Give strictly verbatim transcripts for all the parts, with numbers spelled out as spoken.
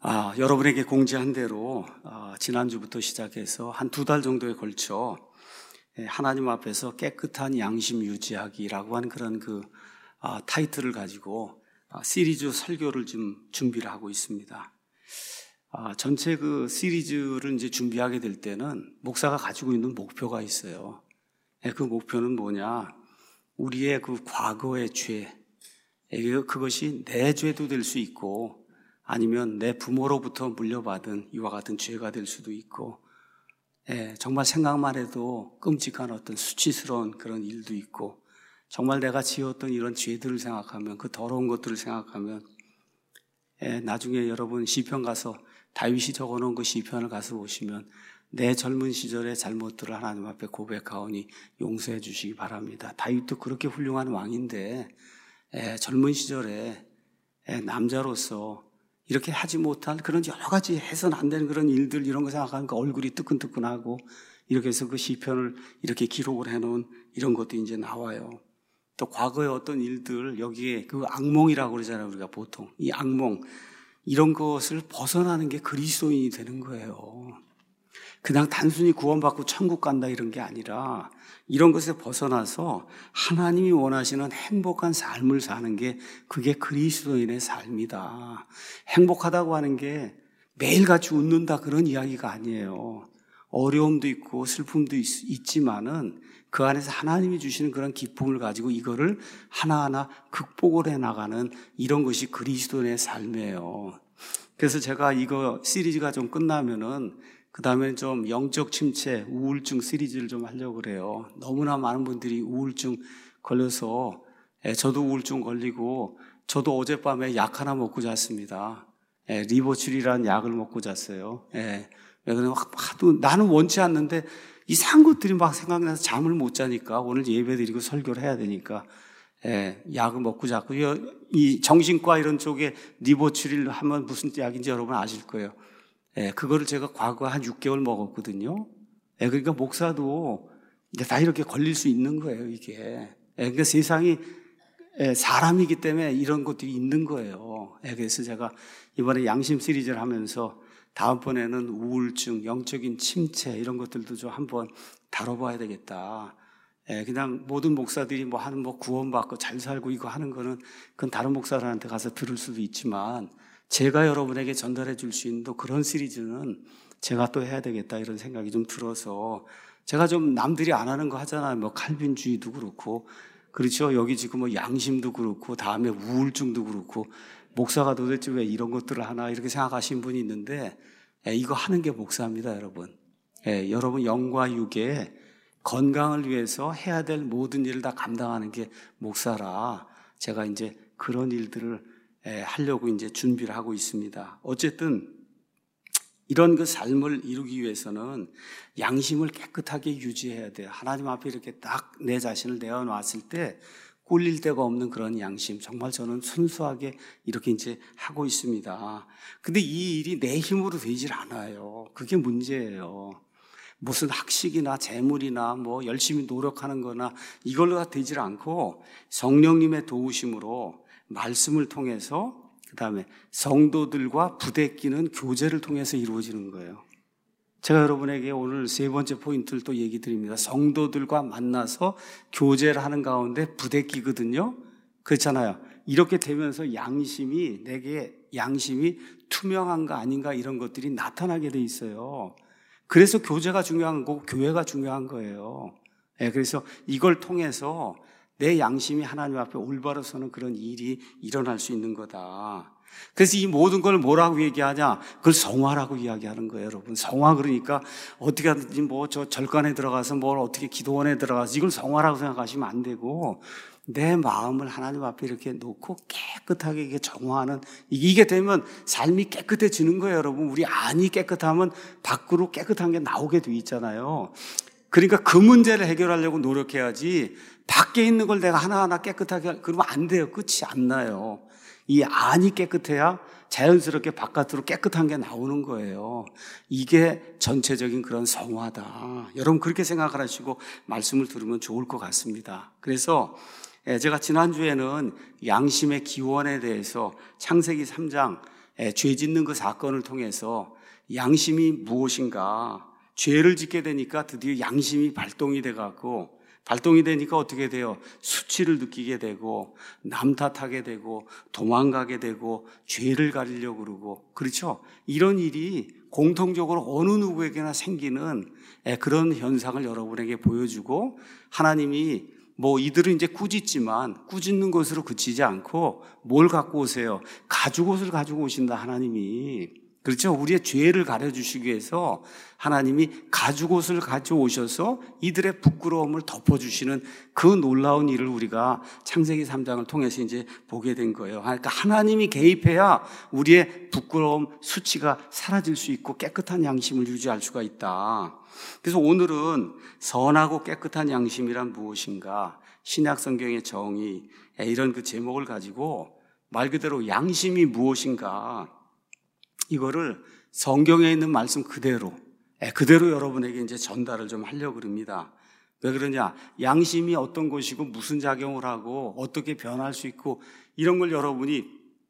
아, 여러분에게 공지한 대로 아, 지난주부터 시작해서 한 두 달 정도에 걸쳐 하나님 앞에서 깨끗한 양심 유지하기라고 하는 그런 그 아, 타이틀을 가지고 아, 시리즈 설교를 좀 준비를 하고 있습니다. 아, 전체 그 시리즈를 이제 준비하게 될 때는 목사가 가지고 있는 목표가 있어요. 그 목표는 뭐냐? 우리의 그 과거의 죄, 그것이 내 죄도 될 수 있고 아니면 내 부모로부터 물려받은 이와 같은 죄가 될 수도 있고, 예, 정말 생각만 해도 끔찍한 어떤 수치스러운 그런 일도 있고, 정말 내가 지었던 이런 죄들을 생각하면, 그 더러운 것들을 생각하면, 예, 나중에 여러분 시편 가서 다윗이 적어놓은 그 시편을 가서 보시면 내 젊은 시절의 잘못들을 하나님 앞에 고백하오니 용서해 주시기 바랍니다. 다윗도 그렇게 훌륭한 왕인데, 예, 젊은 시절에 예, 남자로서 이렇게 하지 못할 그런 여러 가지 해서는 안 되는 그런 일들, 이런 거 생각하니까 얼굴이 뜨끈뜨끈하고, 이렇게 해서 그 시편을 이렇게 기록을 해놓은 이런 것도 이제 나와요. 또 과거의 어떤 일들, 여기에 그 악몽이라고 그러잖아요, 우리가 보통. 이 악몽, 이런 것을 벗어나는 게 그리스도인이 되는 거예요. 그냥 단순히 구원받고 천국 간다 이런 게 아니라 이런 것에 벗어나서 하나님이 원하시는 행복한 삶을 사는 게, 그게 그리스도인의 삶이다. 행복하다고 하는 게 매일같이 웃는다 그런 이야기가 아니에요. 어려움도 있고 슬픔도 있, 있지만은 그 안에서 하나님이 주시는 그런 기쁨을 가지고 이거를 하나하나 극복을 해나가는 이런 것이 그리스도인의 삶이에요. 그래서 제가 이거 시리즈가 좀 끝나면은 그 다음에 좀 영적 침체, 우울증 시리즈를 좀 하려고 그래요. 너무나 많은 분들이 우울증 걸려서, 예, 저도 우울증 걸리고, 저도 어젯밤에 약 하나 먹고 잤습니다. 예, 리보칠이라는 약을 먹고 잤어요. 예, 왜 그러면 하도 나는 원치 않는데 이상한 것들이 막 생각나서 잠을 못 자니까, 오늘 예배 드리고 설교를 해야 되니까, 예, 약을 먹고 잤고, 이 정신과 이런 쪽에 리보칠을 하면 무슨 약인지 여러분 아실 거예요. 예, 그거를 제가 과거 한 육 개월 먹었거든요. 예, 그러니까 목사도 이제 다 이렇게 걸릴 수 있는 거예요, 이게. 예, 그러니까 세상이, 예, 사람이기 때문에 이런 것들이 있는 거예요. 예, 그래서 제가 이번에 양심 시리즈를 하면서 다음번에는 우울증, 영적인 침체 이런 것들도 좀 한번 다뤄봐야 되겠다. 예, 그냥 모든 목사들이 뭐 하는 뭐 구원받고 잘 살고 이거 하는 거는 그건 다른 목사들한테 가서 들을 수도 있지만, 제가 여러분에게 전달해 줄 수 있는 또 그런 시리즈는 제가 또 해야 되겠다 이런 생각이 좀 들어서, 제가 좀 남들이 안 하는 거 하잖아요. 뭐 칼빈주의도 그렇고, 그렇죠. 여기 지금 뭐 양심도 그렇고, 다음에 우울증도 그렇고, 목사가 도대체 왜 이런 것들을 하나 이렇게 생각하시는 분이 있는데, 예, 이거 하는 게 목사입니다, 여러분. 예, 여러분 영과 육의 건강을 위해서 해야 될 모든 일을 다 감당하는 게 목사라, 제가 이제 그런 일들을 예, 하려고 이제 준비를 하고 있습니다. 어쨌든 이런 그 삶을 이루기 위해서는 양심을 깨끗하게 유지해야 돼요. 하나님 앞에 이렇게 딱 내 자신을 내어놨을 때 꿀릴 데가 없는 그런 양심, 정말 저는 순수하게 이렇게 이제 하고 있습니다. 근데 이 일이 내 힘으로 되질 않아요. 그게 문제예요. 무슨 학식이나 재물이나 뭐 열심히 노력하는 거나 이걸로 되질 않고, 성령님의 도우심으로 말씀을 통해서, 그 다음에 성도들과 부대끼는 교제를 통해서 이루어지는 거예요. 제가 여러분에게 오늘 세 번째 포인트를 또 얘기 드립니다. 성도들과 만나서 교제를 하는 가운데 부대끼거든요. 그렇잖아요. 이렇게 되면서 양심이, 내게 양심이 투명한가 아닌가 이런 것들이 나타나게 돼 있어요. 그래서 교제가 중요한 거고 교회가 중요한 거예요. 네, 그래서 이걸 통해서 내 양심이 하나님 앞에 올바로 서는 그런 일이 일어날 수 있는 거다. 그래서 이 모든 걸 뭐라고 얘기하냐? 그걸 성화라고 이야기하는 거예요, 여러분. 성화, 그러니까 어떻게 하든지 뭐 저 절간에 들어가서 뭘 어떻게 기도원에 들어가서 이걸 성화라고 생각하시면 안 되고, 내 마음을 하나님 앞에 이렇게 놓고 깨끗하게 이게 정화하는, 이게 되면 삶이 깨끗해지는 거예요, 여러분. 우리 안이 깨끗하면 밖으로 깨끗한 게 나오게 돼 있잖아요. 그러니까 그 문제를 해결하려고 노력해야지, 밖에 있는 걸 내가 하나하나 깨끗하게, 그러면 안 돼요. 끝이 안 나요. 이 안이 깨끗해야 자연스럽게 바깥으로 깨끗한 게 나오는 거예요. 이게 전체적인 그런 성화다. 여러분 그렇게 생각을 하시고 말씀을 들으면 좋을 것 같습니다. 그래서 제가 지난주에는 양심의 기원에 대해서 창세기 삼 장 죄 짓는 그 사건을 통해서 양심이 무엇인가, 죄를 짓게 되니까 드디어 양심이 발동이 돼갖고, 발동이 되니까 어떻게 돼요? 수치를 느끼게 되고, 남 탓하게 되고, 도망가게 되고, 죄를 가리려고 그러고, 그렇죠? 이런 일이 공통적으로 어느 누구에게나 생기는 그런 현상을 여러분에게 보여주고, 하나님이 뭐 이들은 이제 꾸짖지만 꾸짖는 것으로 그치지 않고 뭘 갖고 오세요? 가죽옷을 가지고 오신다, 하나님이. 그렇죠? 우리의 죄를 가려주시기 위해서 하나님이 가죽옷을 가져오셔서 이들의 부끄러움을 덮어주시는 그 놀라운 일을 우리가 창세기 삼 장을 통해서 이제 보게 된 거예요. 그러니까 하나님이 개입해야 우리의 부끄러움, 수치가 사라질 수 있고 깨끗한 양심을 유지할 수가 있다. 그래서 오늘은 선하고 깨끗한 양심이란 무엇인가, 신약 성경의 정의, 이런 그 제목을 가지고 말 그대로 양심이 무엇인가, 이거를 성경에 있는 말씀 그대로, 그대로 여러분에게 이제 전달을 좀 하려고 합니다. 왜 그러냐? 양심이 어떤 것이고 무슨 작용을 하고 어떻게 변할 수 있고 이런 걸 여러분이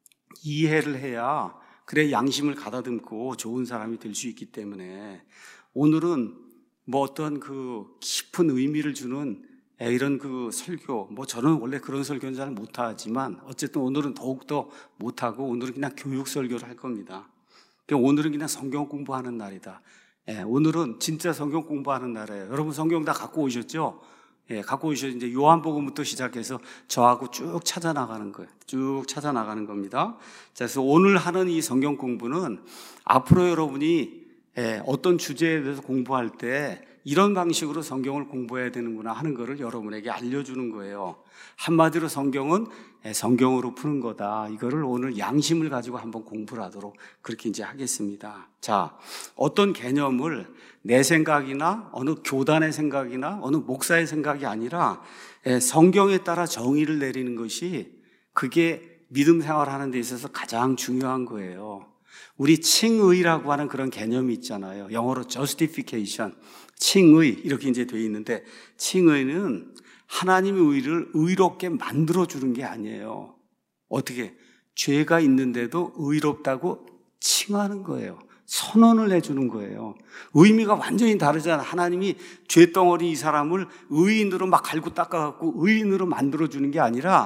이해를 해야 그래 양심을 가다듬고 좋은 사람이 될 수 있기 때문에 오늘은 뭐 어떤 그 깊은 의미를 주는 이런 그 설교, 뭐 저는 원래 그런 설교는 잘 못하지만 어쨌든 오늘은 더욱더 못하고 오늘은 그냥 교육 설교를 할 겁니다. 오늘은 그냥 성경 공부하는 날이다. 예, 오늘은 진짜 성경 공부하는 날이에요. 여러분 성경 다 갖고 오셨죠? 예, 갖고 오셔서 이제 요한복음부터 시작해서 저하고 쭉 찾아 나가는 거예요. 쭉 찾아 나가는 겁니다. 자, 그래서 오늘 하는 이 성경 공부는 앞으로 여러분이 예, 어떤 주제에 대해서 공부할 때 이런 방식으로 성경을 공부해야 되는구나 하는 것을 여러분에게 알려주는 거예요. 한마디로 성경은 성경으로 푸는 거다. 이거를 오늘 양심을 가지고 한번 공부를 하도록 그렇게 이제 하겠습니다. 자, 어떤 개념을 내 생각이나 어느 교단의 생각이나 어느 목사의 생각이 아니라 성경에 따라 정의를 내리는 것이 그게 믿음 생활하는 데 있어서 가장 중요한 거예요. 우리 칭의라고 하는 그런 개념이 있잖아요. 영어로 justification, 칭의 이렇게 이제 돼 있는데 칭의는 하나님의 의를 의롭게 만들어주는 게 아니에요. 어떻게? 죄가 있는데도 의롭다고 칭하는 거예요. 선언을 해주는 거예요. 의미가 완전히 다르잖아요. 하나님이 죄덩어리 이 사람을 의인으로 막 갈고 닦아갖고 의인으로 만들어주는 게 아니라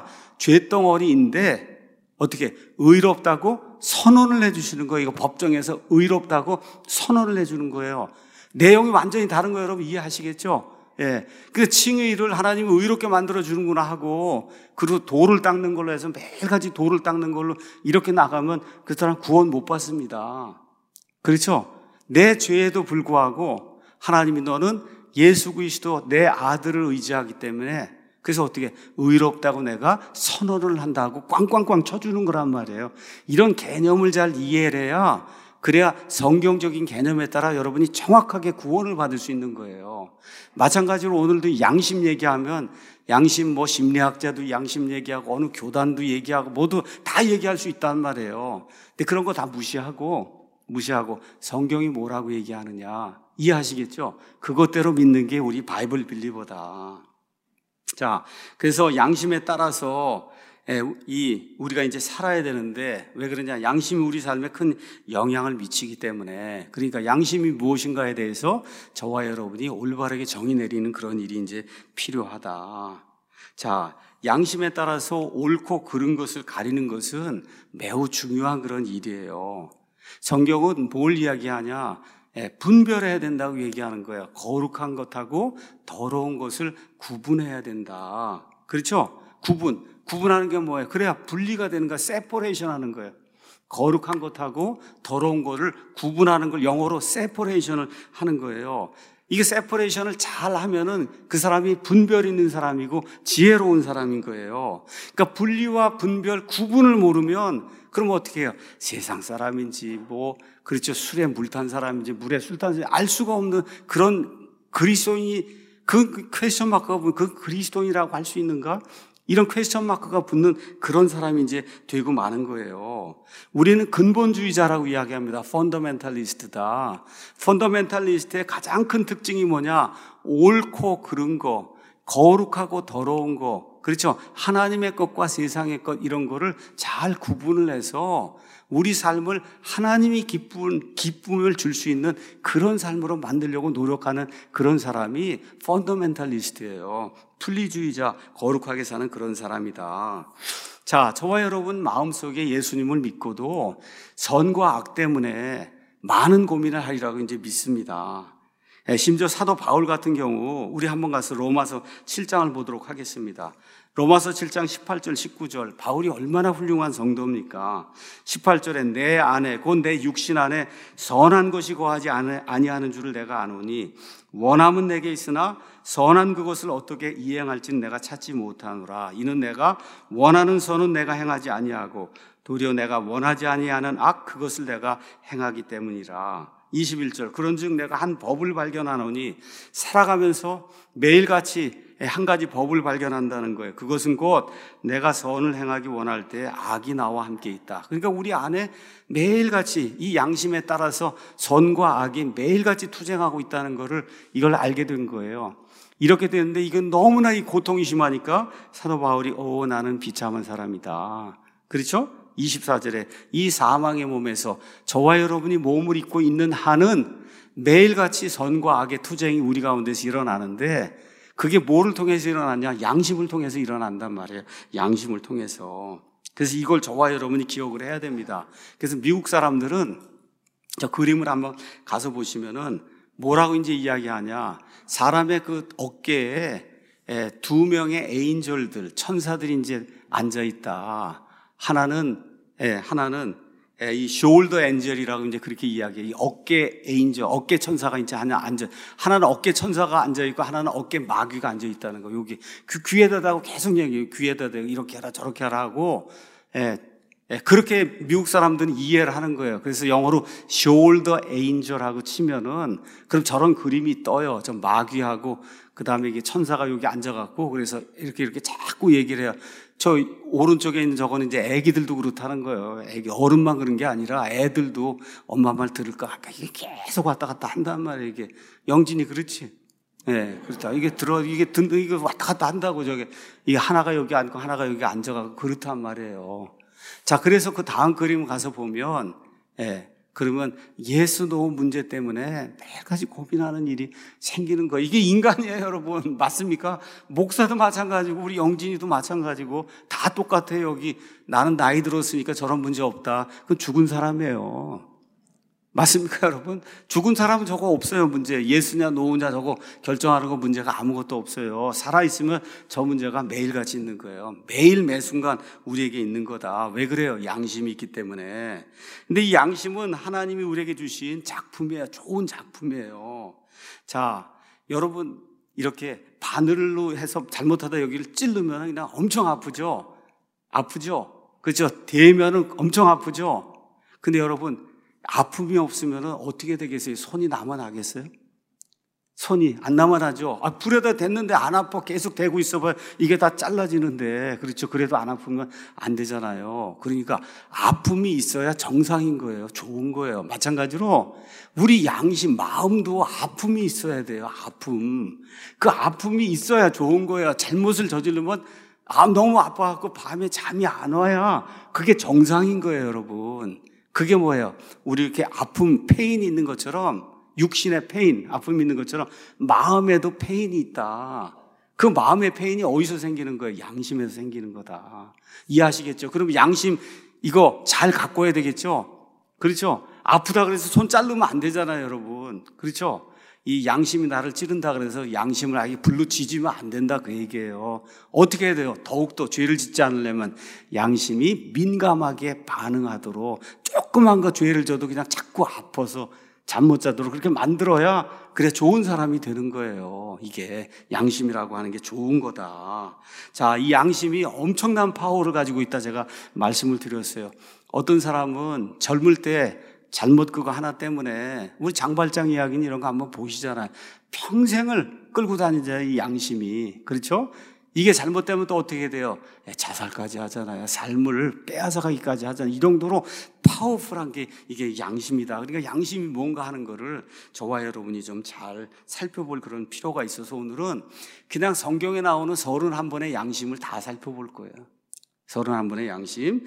죄덩어리인데 어떻게? 의롭다고 선언을 해주시는 거예요. 이거 법정에서 의롭다고 선언을 해주는 거예요. 내용이 완전히 다른 거예요. 여러분 이해하시겠죠? 예. 그 칭의를 하나님이 의롭게 만들어주는구나 하고, 그리고 돌을 닦는 걸로 해서 매일같이 돌을 닦는 걸로 이렇게 나가면 그 사람 구원 못 받습니다. 그렇죠? 내 죄에도 불구하고 하나님이 너는 예수 그리스도 내 아들을 의지하기 때문에 그래서 어떻게 의롭다고 내가 선언을 한다고 꽝꽝꽝 쳐주는 거란 말이에요. 이런 개념을 잘 이해를 해야 그래야 성경적인 개념에 따라 여러분이 정확하게 구원을 받을 수 있는 거예요. 마찬가지로 오늘도 양심 얘기하면 양심 뭐 심리학자도 양심 얘기하고 어느 교단도 얘기하고 모두 다 얘기할 수 있단 말이에요. 근데 그런 거 다 무시하고 무시하고 성경이 뭐라고 얘기하느냐 이해하시겠죠? 그것대로 믿는 게 우리 바이블 빌리버다. 자, 그래서 양심에 따라서 이 우리가 이제 살아야 되는데 왜 그러냐? 양심이 우리 삶에 큰 영향을 미치기 때문에. 그러니까 양심이 무엇인가에 대해서 저와 여러분이 올바르게 정의 내리는 그런 일이 이제 필요하다. 자, 양심에 따라서 옳고 그른 것을 가리는 것은 매우 중요한 그런 일이에요. 성경은 뭘 이야기하냐? 분별해야 된다고 얘기하는 거예요. 거룩한 것하고 더러운 것을 구분해야 된다. 그렇죠? 구분. 구분하는 게 뭐예요? 그래야 분리가 되는 거야. 세퍼레이션 하는 거예요. 거룩한 것하고 더러운 것을 구분하는 걸 영어로 세퍼레이션을 하는 거예요. 이게 세퍼레이션을 잘 하면은 그 사람이 분별 있는 사람이고 지혜로운 사람인 거예요. 그러니까 분리와 분별, 구분을 모르면 그럼 어떻게 해요? 세상 사람인지 뭐 그렇죠. 술에 물 탄 사람인지 물에 술 탄 사람인지 알 수가 없는 그런 그리스도인이 그 퀘스천 마크가 보면 그 그리스도인이라고 할 수 있는가? 이런 퀘스천 마크가 붙는 그런 사람이 이제 되고 마는 거예요. 우리는 근본주의자라고 이야기합니다. 펀더멘탈리스트다. 펀더멘탈리스트의 가장 큰 특징이 뭐냐? 옳고 그른 거, 거룩하고 더러운 거, 그렇죠? 하나님의 것과 세상의 것 이런 거를 잘 구분을 해서 우리 삶을 하나님이 기쁜, 기쁨을 줄 수 있는 그런 삶으로 만들려고 노력하는 그런 사람이 펀더멘탈리스트예요. 분리주의자, 거룩하게 사는 그런 사람이다. 자, 저와 여러분 마음속에 예수님을 믿고도 선과 악 때문에 많은 고민을 하리라고 이제 믿습니다. 심지어 사도 바울 같은 경우 우리 한번 가서 로마서 칠 장을 보도록 하겠습니다. 로마서 칠 장 십팔 절 십구 절, 바울이 얼마나 훌륭한 성도입니까? 십팔 절에 내 안에 곧 내 육신 안에 선한 것이 거하지 아니하는 줄을 내가 아노니 원함은 내게 있으나 선한 그것을 어떻게 이행할지는 내가 찾지 못하노라. 이는 내가 원하는 선은 내가 행하지 아니하고 도리어 내가 원하지 아니하는 악 그것을 내가 행하기 때문이라. 이십일 절, 그런즉 내가 한 법을 발견하노니 살아가면서 매일같이 한 가지 법을 발견한다는 거예요. 그것은 곧 내가 선을 행하기 원할 때 악이 나와 함께 있다. 그러니까 우리 안에 매일같이 이 양심에 따라서 선과 악이 매일같이 투쟁하고 있다는 것을 이걸 알게 된 거예요. 이렇게 되는데 이건 너무나 이 고통이 심하니까 사도 바울이 오 나는 비참한 사람이다. 그렇죠? 이십사 절에 이 사망의 몸에서 저와 여러분이 몸을 입고 있는 한은 매일같이 선과 악의 투쟁이 우리 가운데서 일어나는데 그게 뭐를 통해서 일어나냐? 양심을 통해서 일어난단 말이에요. 양심을 통해서. 그래서 이걸 저와 여러분이 기억을 해야 됩니다. 그래서 미국 사람들은 저 그림을 한번 가서 보시면은 뭐라고 이제 이야기하냐? 사람의 그 어깨에 두 명의 에인절들, 천사들이 이제 앉아 있다. 하나는 예, 하나는 예, 이 숄더 엔젤이라고 이제 그렇게 이야기해요. 이 어깨 에인저, 어깨 천사가 이제 하나 앉아, 하나는 어깨 천사가 앉아 있고 하나는 어깨 마귀가 앉아 있다는 거. 여기 그 귀에다 대고 계속 얘기해요. 귀에다 대고 이렇게 하라 저렇게 하라 하고, 예, 예, 그렇게 미국 사람들은 이해를 하는 거예요. 그래서 영어로 숄더 에인절하고 치면은 그럼 저런 그림이 떠요. 저 마귀하고 그 다음에 이게 천사가 여기 앉아갖고 그래서 이렇게 이렇게 자꾸 얘기를 해요. 저 오른쪽에 있는 저거는 이제 애기들도 그렇다는 거예요. 애기, 어른만 그런 게 아니라 애들도 엄마 말 들을까 이게 계속 왔다 갔다 한단 말이에요. 이게 영진이 그렇지. 예, 네, 그렇다. 이게 들어, 이게 든, 이게 왔다 갔다 한다고 저게. 이게 하나가 여기 앉고 하나가 여기 앉아가고 그렇단 말이에요. 자, 그래서 그 다음 그림 가서 보면, 예, 네, 그러면 예수 노 문제 때문에 매일같이 고민하는 일이 생기는 거예요. 이게 인간이에요, 여러분. 맞습니까? 목사도 마찬가지고 우리 영진이도 마찬가지고 다 똑같아요. 여기 나는 나이 들었으니까 저런 문제 없다. 그건 죽은 사람이에요. 맞습니까, 여러분? 죽은 사람은 저거 없어요, 문제. 예수냐 노냐 저거 결정하는 거 문제가 아무것도 없어요. 살아있으면 저 문제가 매일같이 있는 거예요. 매일 매순간 우리에게 있는 거다. 왜 그래요? 양심이 있기 때문에. 근데 이 양심은 하나님이 우리에게 주신 작품이에요. 좋은 작품이에요. 자, 여러분 이렇게 바늘로 해서 잘못하다 여기를 찌르면 그냥 엄청 아프죠? 아프죠? 그렇죠? 대면은 엄청 아프죠? 근데 여러분 아픔이 없으면 어떻게 되겠어요? 손이 남아나겠어요? 손이 안 남아나죠? 아, 불에다 댔는데 안 아파. 계속 대고 있어봐요. 이게 다 잘라지는데. 그렇죠. 그래도 안 아프면 안 되잖아요. 그러니까 아픔이 있어야 정상인 거예요. 좋은 거예요. 마찬가지로 우리 양심, 마음도 아픔이 있어야 돼요. 아픔. 그 아픔이 있어야 좋은 거예요. 잘못을 저지르면 아, 너무 아파갖고 밤에 잠이 안 와야 그게 정상인 거예요, 여러분. 그게 뭐예요? 우리 이렇게 아픔, 페인이 있는 것처럼 육신의 페인, 아픔이 있는 것처럼 마음에도 페인이 있다. 그 마음의 페인이 어디서 생기는 거예요? 양심에서 생기는 거다. 이해하시겠죠? 그럼 양심 이거 잘 갖고 와야 되겠죠? 그렇죠? 아프다 그래서 손 자르면 안 되잖아요, 여러분. 그렇죠? 이 양심이 나를 찌른다 그래서 양심을 아예 불로 지지면 안 된다 그 얘기예요. 어떻게 해야 돼요? 더욱더 죄를 짓지 않으려면 양심이 민감하게 반응하도록 조그만 거 죄를 져도 그냥 자꾸 아파서 잠 못 자도록 그렇게 만들어야 그래 좋은 사람이 되는 거예요. 이게 양심이라고 하는 게 좋은 거다. 자, 이 양심이 엄청난 파워를 가지고 있다 제가 말씀을 드렸어요. 어떤 사람은 젊을 때 잘못 그거 하나 때문에 우리 장발장 이야기는 이런 거 한번 보시잖아요. 평생을 끌고 다니잖아요, 이 양심이. 그렇죠? 이게 잘못되면 또 어떻게 돼요? 자살까지 하잖아요. 삶을 빼앗아가기까지 하잖아요. 이 정도로 파워풀한 게 이게 양심이다. 그러니까 양심이 뭔가 하는 거를 저와 여러분이 좀 잘 살펴볼 그런 필요가 있어서 오늘은 그냥 성경에 나오는 서른한 번의 양심을 다 살펴볼 거예요. 서른한 번의 양심.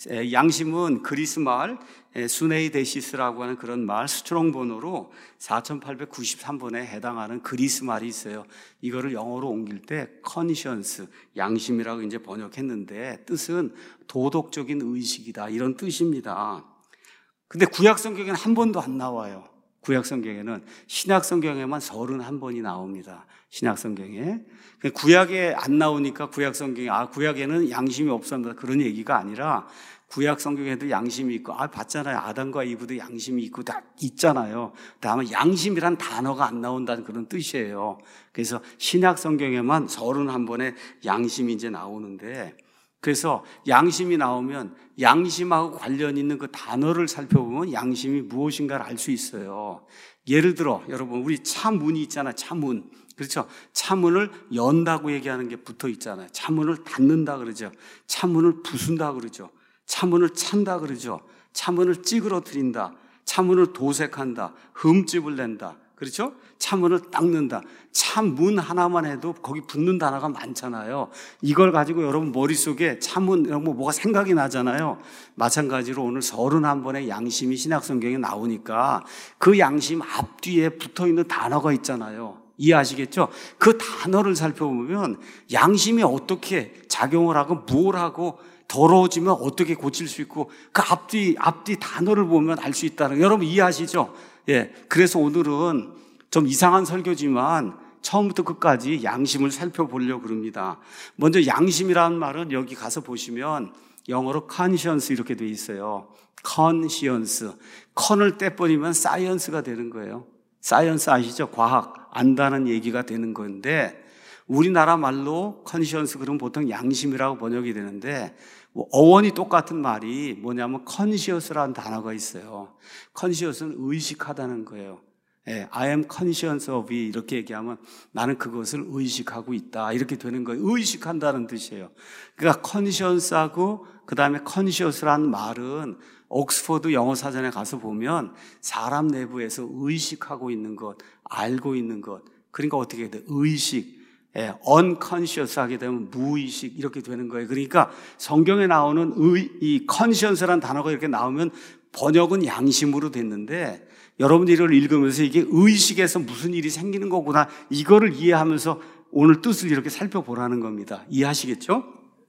양심은 그리스 말 수네이데시스라고 하는 그런 말, 스트롱 번호로 사천팔백구십삼 번에 해당하는 그리스 말이 있어요. 이거를 영어로 옮길 때 conscience, 양심이라고 이제 번역했는데 뜻은 도덕적인 의식이다, 이런 뜻입니다. 근데 구약 성경에는 한 번도 안 나와요. 구약 성경에는. 신약 성경에만 서른한 번이 나옵니다. 신약 성경에. 구약에 안 나오니까 구약 성경에, 아, 구약에는 양심이 없었다, 그런 얘기가 아니라 구약 성경에도 양심이 있고, 아, 봤잖아요. 아담과 이브도 양심이 있고 다 있잖아요. 다만 양심이란 단어가 안 나온다는 그런 뜻이에요. 그래서 신약 성경에만 서른한 번의 양심이 이제 나오는데, 그래서 양심이 나오면 양심하고 관련 있는 그 단어를 살펴보면 양심이 무엇인가를 알 수 있어요. 예를 들어 여러분, 우리 차 문이 있잖아요. 차 문. 그렇죠? 차문을 연다고 얘기하는 게 붙어 있잖아요. 차문을 닫는다 그러죠. 차문을 부순다 그러죠. 차문을 찬다 그러죠. 차문을 찌그러뜨린다. 차문을 도색한다. 흠집을 낸다. 그렇죠? 차문을 닦는다. 차문 하나만 해도 거기 붙는 단어가 많잖아요. 이걸 가지고 여러분 머릿속에 차문 이런 거 뭐가 생각이 나잖아요. 마찬가지로 오늘 서른한 번의 양심이 신약 성경에 나오니까 그 양심 앞뒤에 붙어 있는 단어가 있잖아요. 이해하시겠죠? 그 단어를 살펴보면 양심이 어떻게 작용을 하고 뭘 하고 더러워지면 어떻게 고칠 수 있고 그 앞뒤 앞뒤 단어를 보면 알 수 있다는 거. 여러분 이해하시죠? 예. 그래서 오늘은 좀 이상한 설교지만 처음부터 끝까지 양심을 살펴보려고 그럽니다. 먼저 양심이라는 말은 여기 가서 보시면 영어로 conscience 이렇게 돼 있어요. conscience. con을 떼버리면 science가 되는 거예요. 사이언스 아시죠? 과학, 안다는 얘기가 되는 건데, 우리나라 말로 컨시언스 그러면 보통 양심이라고 번역이 되는데, 뭐 어원이 똑같은 말이 뭐냐면 컨시어스라는 단어가 있어요. 컨시어스는 의식하다는 거예요. 예, I am conscious of it 이렇게 얘기하면 나는 그것을 의식하고 있다 이렇게 되는 거예요. 의식한다는 뜻이에요. 그러니까 conscious하고 그 다음에 conscious라는 말은 옥스퍼드 영어 사전에 가서 보면 사람 내부에서 의식하고 있는 것, 알고 있는 것. 그러니까 어떻게 돼? 의식. 예, unconscious 하게 되면 무의식 이렇게 되는 거예요. 그러니까 성경에 나오는 의, 이 conscious라는 단어가 이렇게 나오면 번역은 양심으로 됐는데 여러분들이 이걸 읽으면서 이게 의식에서 무슨 일이 생기는 거구나 이거를 이해하면서 오늘 뜻을 이렇게 살펴보라는 겁니다. 이해하시겠죠?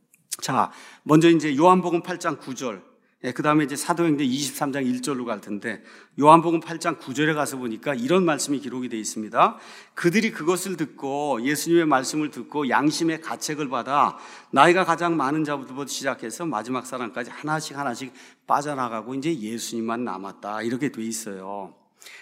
자, 먼저 이제 요한복음 팔 장 구 절. 예, 그 다음에 이제 사도행전 이십삼 장 일 절로 갈 텐데 요한복음 팔 장 구 절에 가서 보니까 이런 말씀이 기록이 되어 있습니다. 그들이 그것을 듣고 예수님의 말씀을 듣고 양심의 가책을 받아 나이가 가장 많은 자부터 시작해서 마지막 사람까지 하나씩 하나씩 빠져나가고 이제 예수님만 남았다 이렇게 되어 있어요.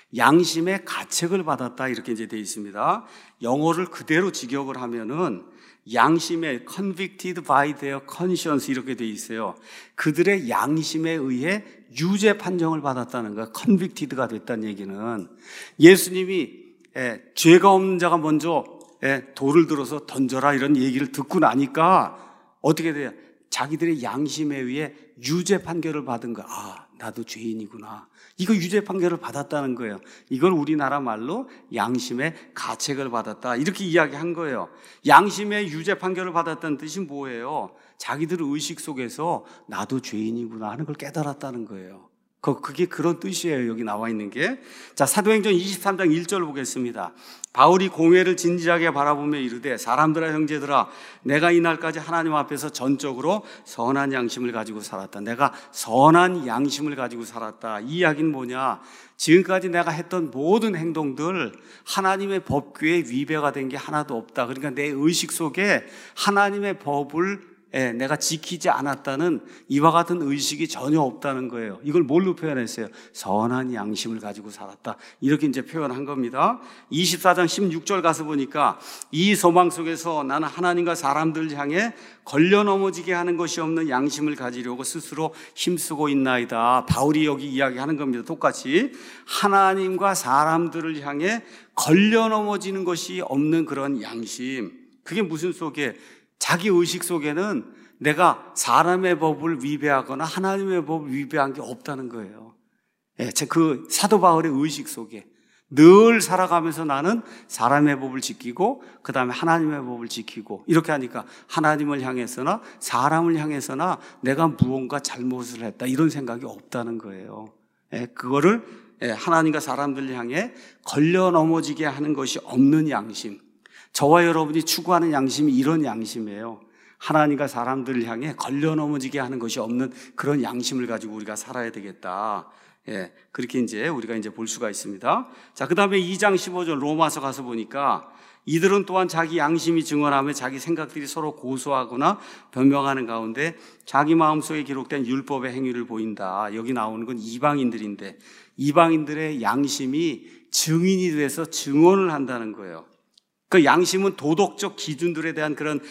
양심의 가책을 받았다 이렇게 이제 되어 있습니다. 영어를 그대로 직역을 하면은 양심에 convicted by their conscience 이렇게 돼 있어요. 그들의 양심에 의해 유죄 판정을 받았다는 거야. convicted가 됐다는 얘기는 예수님이 예, 죄가 없는 자가 먼저 예, 돌을 들어서 던져라 이런 얘기를 듣고 나니까 어떻게 돼요? 자기들의 양심에 의해 유죄 판결을 받은 거야. 아, 나도 죄인이구나. 이거 유죄 판결을 받았다는 거예요. 이걸 우리나라 말로 양심의 가책을 받았다. 이렇게 이야기한 거예요. 양심의 유죄 판결을 받았다는 뜻이 뭐예요? 자기들의 의식 속에서 나도 죄인이구나 하는 걸 깨달았다는 거예요. 그게 그런 뜻이에요. 여기 나와 있는 게. 자, 사도행전 이십삼 장 일 절 보겠습니다. 바울이 공회를 진지하게 바라보며 이르되 사람들아 형제들아 내가 이날까지 하나님 앞에서 전적으로 선한 양심을 가지고 살았다. 내가 선한 양심을 가지고 살았다. 이 이야기는 뭐냐? 지금까지 내가 했던 모든 행동들 하나님의 법규에 위배가 된 게 하나도 없다. 그러니까 내 의식 속에 하나님의 법을 예, 내가 지키지 않았다는 이와 같은 의식이 전혀 없다는 거예요. 이걸 뭘로 표현했어요? 선한 양심을 가지고 살았다. 이렇게 이제 표현한 겁니다. 이십사 장 십육 절 가서 보니까 이 소망 속에서 나는 하나님과 사람들 향해 걸려 넘어지게 하는 것이 없는 양심을 가지려고 스스로 힘쓰고 있나이다. 바울이 여기 이야기하는 겁니다. 똑같이 하나님과 사람들을 향해 걸려 넘어지는 것이 없는 그런 양심. 그게 무슨 속에? 자기 의식 속에는 내가 사람의 법을 위배하거나 하나님의 법을 위배한 게 없다는 거예요. 예, 그 사도 바울의 의식 속에 늘 살아가면서 나는 사람의 법을 지키고 그 다음에 하나님의 법을 지키고 이렇게 하니까 하나님을 향해서나 사람을 향해서나 내가 무언가 잘못을 했다 이런 생각이 없다는 거예요. 예, 그거를 예, 하나님과 사람들 향해 걸려 넘어지게 하는 것이 없는 양심. 저와 여러분이 추구하는 양심이 이런 양심이에요. 하나님과 사람들을 향해 걸려 넘어지게 하는 것이 없는 그런 양심을 가지고 우리가 살아야 되겠다. 예, 그렇게 이제 우리가 이제 볼 수가 있습니다. 자, 그 다음에 이 장 십오 절 로마서 가서 보니까 이들은 또한 자기 양심이 증언하며 자기 생각들이 서로 고소하거나 변명하는 가운데 자기 마음속에 기록된 율법의 행위를 보인다. 여기 나오는 건 이방인들인데 이방인들의 양심이 증인이 돼서 증언을 한다는 거예요. 그 양심은 도덕적 기준들에 대한 그런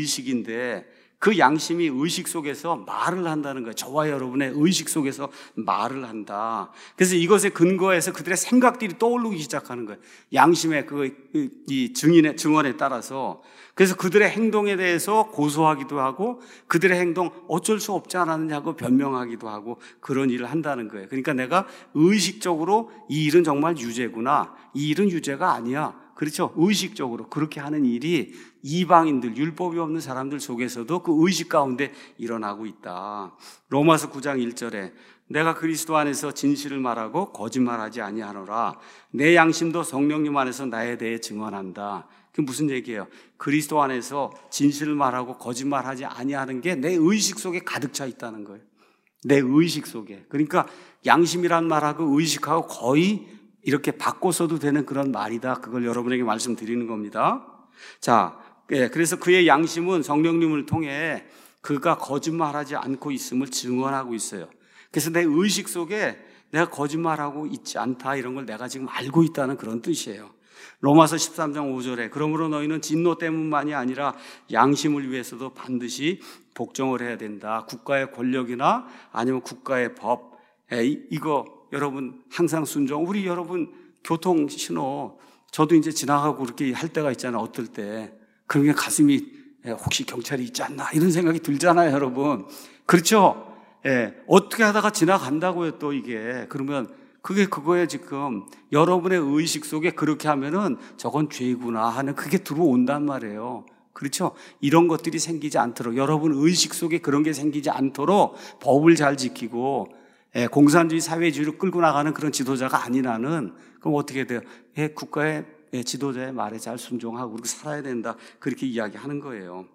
의식인데 그 양심이 의식 속에서 말을 한다는 거예요. 저와 여러분의 의식 속에서 말을 한다. 그래서 이것에 근거해서 그들의 생각들이 떠오르기 시작하는 거예요. 양심의 그, 이 증인의 증언에 따라서. 그래서 그들의 행동에 대해서 고소하기도 하고 그들의 행동 어쩔 수 없지 않았느냐고 변명하기도 하고 그런 일을 한다는 거예요. 그러니까 내가 의식적으로 이 일은 정말 유죄구나. 이 일은 유죄가 아니야. 그렇죠? 의식적으로 그렇게 하는 일이 이방인들, 율법이 없는 사람들 속에서도 그 의식 가운데 일어나고 있다. 로마서 구 장 일 절에 내가 그리스도 안에서 진실을 말하고 거짓말하지 아니하노라. 내 양심도 성령님 안에서 나에 대해 증언한다. 그게 무슨 얘기예요? 그리스도 안에서 진실을 말하고 거짓말하지 아니하는 게 내 의식 속에 가득 차 있다는 거예요. 내 의식 속에. 그러니까 양심이란 말하고 의식하고 거의 이렇게 바꿔서도 되는 그런 말이다. 그걸 여러분에게 말씀드리는 겁니다. 자, 예, 그래서 그의 양심은 성령님을 통해 그가 거짓말하지 않고 있음을 증언하고 있어요. 그래서 내 의식 속에 내가 거짓말하고 있지 않다 이런 걸 내가 지금 알고 있다는 그런 뜻이에요. 로마서 십삼 장 오 절에 그러므로 너희는 진노 때문만이 아니라 양심을 위해서도 반드시 복종을 해야 된다. 국가의 권력이나 아니면 국가의 법, 예, 이거 여러분 항상 순종. 우리 여러분 교통 신호 저도 이제 지나가고 그렇게 할 때가 있잖아요. 어떨 때 그러면 가슴이 혹시 경찰이 있지 않나 이런 생각이 들잖아요, 여러분. 그렇죠? 예, 어떻게 하다가 지나간다고요, 또 이게. 그러면 그게 그거에 지금 여러분의 의식 속에 그렇게 하면은 저건 죄구나 하는 그게 들어온단 말이에요. 그렇죠? 이런 것들이 생기지 않도록 여러분 의식 속에 그런 게 생기지 않도록 법을 잘 지키고 예, 공산주의 사회주의로 끌고 나가는 그런 지도자가 아니라는 그럼 어떻게 돼요? 예, 국가의 예, 지도자의 말에 잘 순종하고 그렇게 살아야 된다. 그렇게 이야기하는 거예요.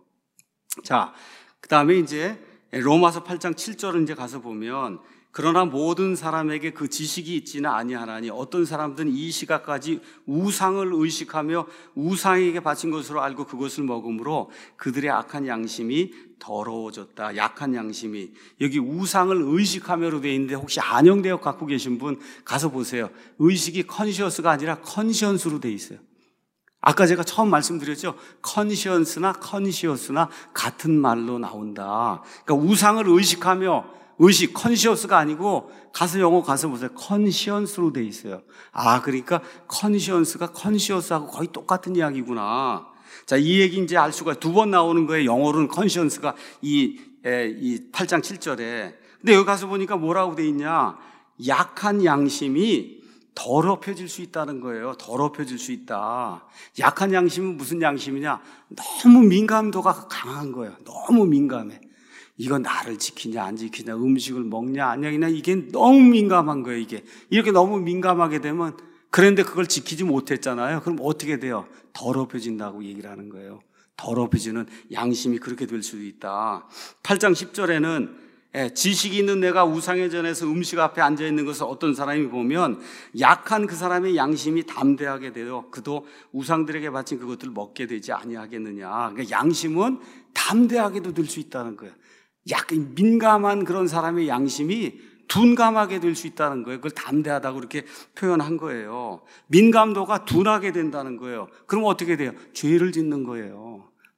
자, 그 다음에 이제 로마서 팔 장 칠 절을 이제 가서 보면 그러나 모든 사람에게 그 지식이 있지는 아니하나니 어떤 사람들은 이 시각까지 우상을 의식하며 우상에게 바친 것으로 알고 그것을 먹음으로 그들의 악한 양심이 더러워졌다. 약한 양심이. 여기 우상을 의식하며로 되어 있는데 혹시 안영대역 갖고 계신 분 가서 보세요. 의식이 컨시어스가 아니라 컨시언스로 되어 있어요. 아까 제가 처음 말씀드렸죠. 컨시언스나 컨시어스나 같은 말로 나온다. 그러니까 우상을 의식하며 의식, 컨시어스가 아니고 가서 영어 가서 보세요. 컨시언스로 돼 있어요. 아, 그러니까 컨시언스가 컨시어스하고 거의 똑같은 이야기구나. 자, 이 얘기 이제 알 수가 두 번 나오는 거예요. 영어로는 컨시언스가 이, 에, 이 팔 장 칠 절에. 근데 여기 가서 보니까 뭐라고 돼 있냐? 약한 양심이 더럽혀질 수 있다는 거예요. 더럽혀질 수 있다. 약한 양심은 무슨 양심이냐? 너무 민감도가 강한 거예요. 너무 민감해. 이거 나를 지키냐 안 지키냐 음식을 먹냐 안 먹냐 이게 너무 민감한 거예요. 이게 이렇게 너무 민감하게 되면 그런데 그걸 지키지 못했잖아요. 그럼 어떻게 돼요? 더럽혀진다고 얘기를 하는 거예요. 더럽혀지는 양심이 그렇게 될 수도 있다. 팔 장 십 절에는 예, 지식이 있는 내가 우상의 전에서 음식 앞에 앉아있는 것을 어떤 사람이 보면 약한 그 사람의 양심이 담대하게 되어 그도 우상들에게 바친 그것들을 먹게 되지 아니하겠느냐. 그러니까 양심은 담대하게도 될 수 있다는 거예요. 약간 민감한 그런 사람의 양심이 둔감하게 될 수 있다는 거예요. 그걸 담대하다고 그렇게 표현한 거예요. 민감도가 둔하게 된다는 거예요. 그럼 어떻게 돼요? 죄를 짓는 거예요.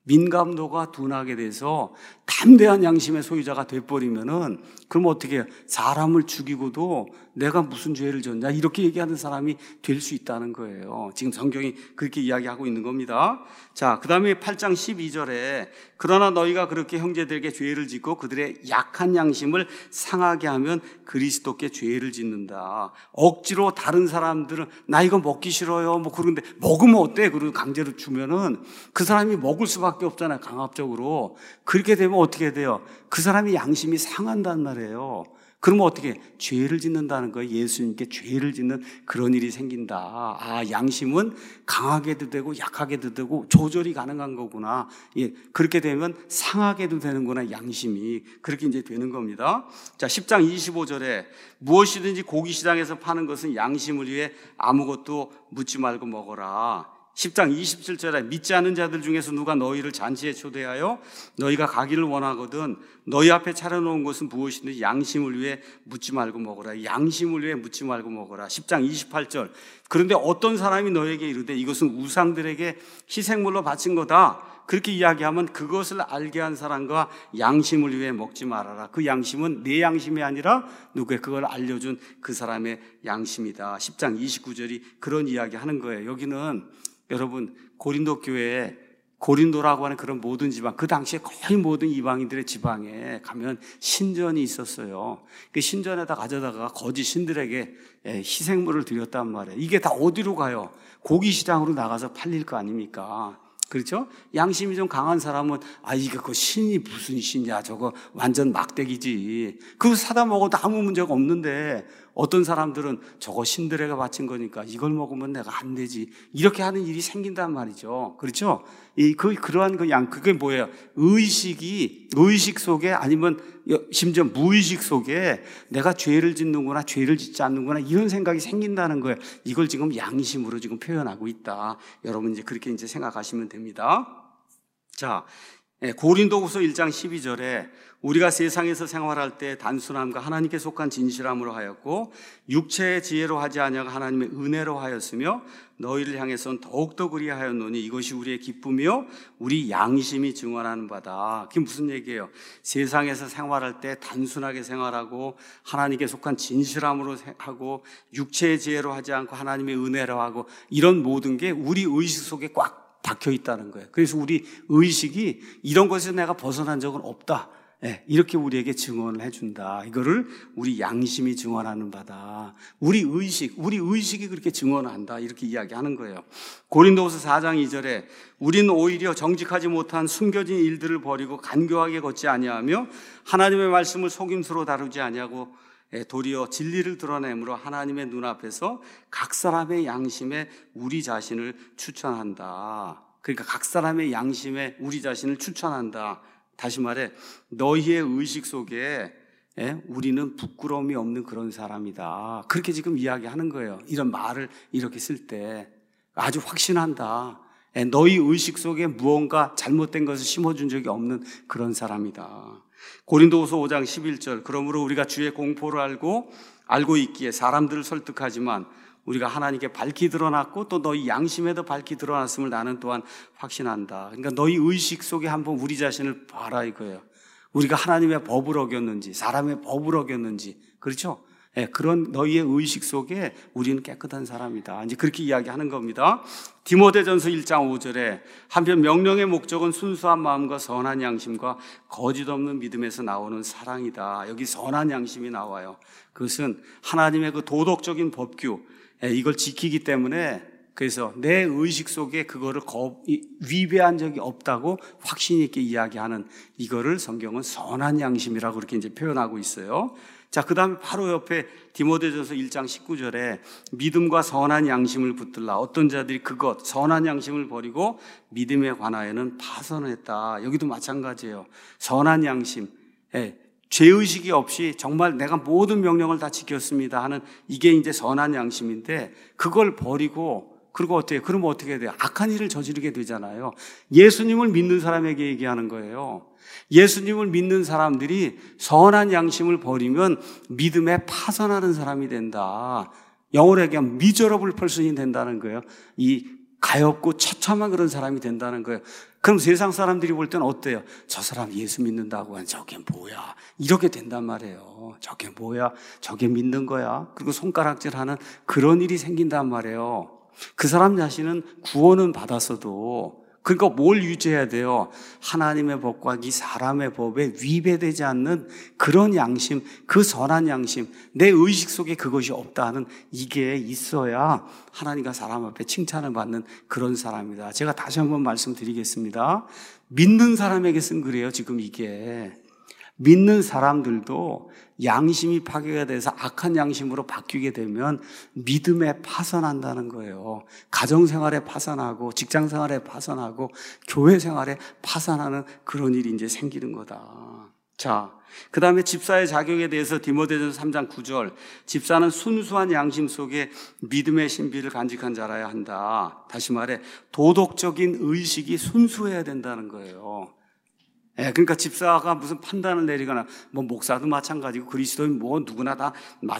민감도가 둔하게 돼서 담대한 양심의 소유자가 돼버리면은 그럼 어떻게 해요? 사람을 죽이고도 내가 무슨 죄를 졌냐 이렇게 얘기하는 사람이 될 수 있다는 거예요. 지금 성경이 그렇게 이야기하고 있는 겁니다. 자, 그 다음에 팔 장 십이 절에 그러나 너희가 그렇게 형제들에게 죄를 짓고 그들의 약한 양심을 상하게 하면 그리스도께 죄를 짓는다. 억지로 다른 사람들은 나 이거 먹기 싫어요 뭐 그런데 먹으면 어때? 그리고 강제로 주면은 그 사람이 먹을 수밖에 없잖아요. 강압적으로. 그렇게 되면 어떻게 돼요? 그 사람이 양심이 상한단 말이에요. 그러면 어떻게? 죄를 짓는다는 거예요. 예수님께 죄를 짓는 그런 일이 생긴다. 아, 양심은 강하게도 되고 약하게도 되고 조절이 가능한 거구나. 예, 그렇게 되면 상하게도 되는구나. 양심이. 그렇게 이제 되는 겁니다. 자, 십 장 이십오 절에 무엇이든지 고기 시장에서 파는 것은 양심을 위해 아무것도 묻지 말고 먹어라. 십 장 이십칠 절에 믿지 않는 자들 중에서 누가 너희를 잔치에 초대하여 너희가 가기를 원하거든 너희 앞에 차려놓은 것은 무엇이든지 양심을 위해 묻지 말고 먹어라. 양심을 위해 묻지 말고 먹어라. 십 장 이십팔 절 그런데 어떤 사람이 너에게 이르되 이것은 우상들에게 희생물로 바친 거다. 그렇게 이야기하면 그것을 알게 한 사람과 양심을 위해 먹지 말아라. 그 양심은 내 양심이 아니라 누구의 그걸 알려준 그 사람의 양심이다. 십 장 이십구 절이 그런 이야기 하는 거예요. 여기는 여러분 고린도 교회에 고린도라고 하는 그런 모든 지방, 그 당시에 거의 모든 이방인들의 지방에 가면 신전이 있었어요. 그 신전에다 가져다가 거짓 신들에게 희생물을 드렸단 말이에요. 이게 다 어디로 가요? 고기 시장으로 나가서 팔릴 거 아닙니까? 그렇죠? 양심이 좀 강한 사람은 아 이게 그 신이 무슨 신이야 저거 완전 막대기지. 그거 사다 먹어도 아무 문제가 없는데 어떤 사람들은 저거 신들에게 바친 거니까 이걸 먹으면 내가 안 되지 이렇게 하는 일이 생긴단 말이죠. 그렇죠? 이 그 그러한 그 양 그게 뭐예요? 의식이 의식 속에 아니면 심지어 무의식 속에 내가 죄를 짓는구나 죄를 짓지 않는구나 이런 생각이 생긴다는 거예요. 이걸 지금 양심으로 지금 표현하고 있다. 여러분 이제 그렇게 이제 생각하시면 됩니다. 자, 고린도후서 일 장 십이 절에 우리가 세상에서 생활할 때 단순함과 하나님께 속한 진실함으로 하였고 육체의 지혜로 하지 아니하고 하나님의 은혜로 하였으며 너희를 향해서는 더욱더 그리하였노니 이것이 우리의 기쁨이요 우리 양심이 증언하는 바다. 그게 무슨 얘기예요? 세상에서 생활할 때 단순하게 생활하고 하나님께 속한 진실함으로 하고 육체의 지혜로 하지 않고 하나님의 은혜로 하고 이런 모든 게 우리 의식 속에 꽉 박혀 있다는 거예요. 그래서 우리 의식이 이런 것에서 내가 벗어난 적은 없다. 네, 이렇게 우리에게 증언을 해준다. 이거를 우리 양심이 증언하는 바다. 우리 의식, 우리 의식이 그렇게 증언한다. 이렇게 이야기하는 거예요. 고린도후서 사 장 이 절에 우리는 오히려 정직하지 못한 숨겨진 일들을 버리고 간교하게 걷지 아니하며 하나님의 말씀을 속임수로 다루지 아니하고 도리어 진리를 드러내므로 하나님의 눈앞에서 각 사람의 양심에 우리 자신을 추천한다. 그러니까 각 사람의 양심에 우리 자신을 추천한다. 다시 말해 너희의 의식 속에 우리는 부끄러움이 없는 그런 사람이다. 그렇게 지금 이야기하는 거예요. 이런 말을 이렇게 쓸 때 아주 확신한다. 너희 의식 속에 무언가 잘못된 것을 심어준 적이 없는 그런 사람이다. 고린도후서 오 장 십일 절 그러므로 우리가 주의 공포를 알고 알고 있기에 사람들을 설득하지만 우리가 하나님께 밝히 드러났고 또 너희 양심에도 밝히 드러났음을 나는 또한 확신한다. 그러니까 너희 의식 속에 한번 우리 자신을 봐라 이거예요. 우리가 하나님의 법을 어겼는지 사람의 법을 어겼는지 그렇죠? 네, 그런 너희의 의식 속에 우리는 깨끗한 사람이다. 이제 그렇게 이야기하는 겁니다. 디모데전서 일 장 오 절에 한편 명령의 목적은 순수한 마음과 선한 양심과 거짓 없는 믿음에서 나오는 사랑이다. 여기 선한 양심이 나와요. 그것은 하나님의 그 도덕적인 법규 이걸 지키기 때문에 그래서 내 의식 속에 그거를 거, 위배한 적이 없다고 확신 있게 이야기하는 이거를 성경은 선한 양심이라고 그렇게 이제 표현하고 있어요. 자, 그 다음에 바로 옆에 디모데전서 일 장 십구 절에 믿음과 선한 양심을 붙들라. 어떤 자들이 그것, 선한 양심을 버리고 믿음에 관하여는 파선했다. 여기도 마찬가지예요. 선한 양심. 예, 죄의식이 없이 정말 내가 모든 명령을 다 지켰습니다 하는 이게 이제 선한 양심인데 그걸 버리고 그리고 어떻게 해요? 그러면 어떻게 돼요? 악한 일을 저지르게 되잖아요. 예수님을 믿는 사람에게 얘기하는 거예요. 예수님을 믿는 사람들이 선한 양심을 버리면 믿음에 파선하는 사람이 된다. 영어로 얘기하면 미저러블 퍼슨이 된다는 거예요. 이 가엾고 처참한 그런 사람이 된다는 거예요. 그럼 세상 사람들이 볼 때는 어때요? 저 사람 예수 믿는다고 하는 저게 뭐야? 이렇게 된단 말이에요. 저게 뭐야? 저게 믿는 거야? 그리고 손가락질하는 그런 일이 생긴단 말이에요. 그 사람 자신은 구원은 받았어도 그러니까 뭘 유지해야 돼요? 하나님의 법과 이 사람의 법에 위배되지 않는 그런 양심, 그 선한 양심, 내 의식 속에 그것이 없다는 이게 있어야 하나님과 사람 앞에 칭찬을 받는 그런 사람이다. 제가 다시 한번 말씀드리겠습니다. 믿는 사람에게 쓴 글이에요, 지금 이게. 믿는 사람들도 양심이 파괴가 돼서 악한 양심으로 바뀌게 되면 믿음에 파산한다는 거예요. 가정생활에 파산하고 직장생활에 파산하고 교회생활에 파산하는 그런 일이 이제 생기는 거다. 자, 그 다음에 집사의 자격에 대해서 디모데전서 삼 장 구 절, 집사는 순수한 양심 속에 믿음의 신비를 간직한 자라야 한다. 다시 말해 도덕적인 의식이 순수해야 된다는 거예요. 예, 그러니까 집사가 무슨 판단을 내리거나, 뭐 목사도 마찬가지고 그리스도인 뭐 누구나 다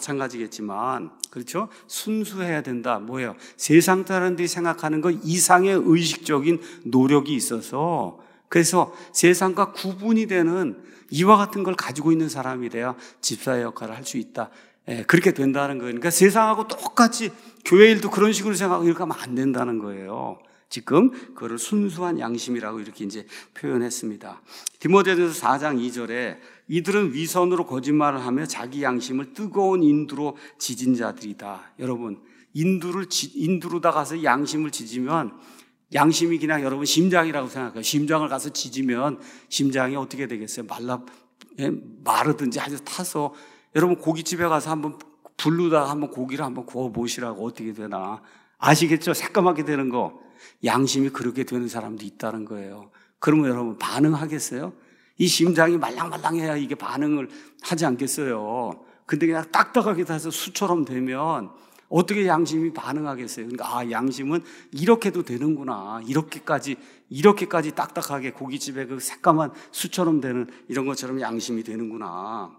마찬가지겠지만, 그렇죠? 순수해야 된다. 뭐예요? 세상 사람들이 생각하는 것 이상의 의식적인 노력이 있어서, 그래서 세상과 구분이 되는 이와 같은 걸 가지고 있는 사람이 돼야 집사의 역할을 할 수 있다. 예, 그렇게 된다는 거예요. 그러니까 세상하고 똑같이 교회 일도 그런 식으로 생각하고 이렇게 하면 안 된다는 거예요. 지금 그거를 순수한 양심이라고 이렇게 이제 표현했습니다. 디모데전서 사 장 이 절에 이들은 위선으로 거짓말을 하며 자기 양심을 뜨거운 인두로 지진 자들이다. 여러분, 인두를 인두로다 가서 양심을 지지면 양심이 그냥 여러분 심장이라고 생각해요. 심장을 가서 지지면 심장이 어떻게 되겠어요? 말라 예? 마르든지 아주 타서, 여러분 고깃집에 가서 한번 불르다가 한번 고기를 한번 구워 보시라고 어떻게 되나 아시겠죠? 새까맣게 되는 거. 양심이 그렇게 되는 사람도 있다는 거예요. 그러면 여러분 반응하겠어요? 이 심장이 말랑말랑해야 이게 반응을 하지 않겠어요? 근데 그냥 딱딱하게 타서 수처럼 되면 어떻게 양심이 반응하겠어요? 그러니까 아, 양심은 이렇게도 되는구나. 이렇게까지 이렇게까지 딱딱하게 고깃집에 그 새까만 수처럼 되는 이런 것처럼 양심이 되는구나.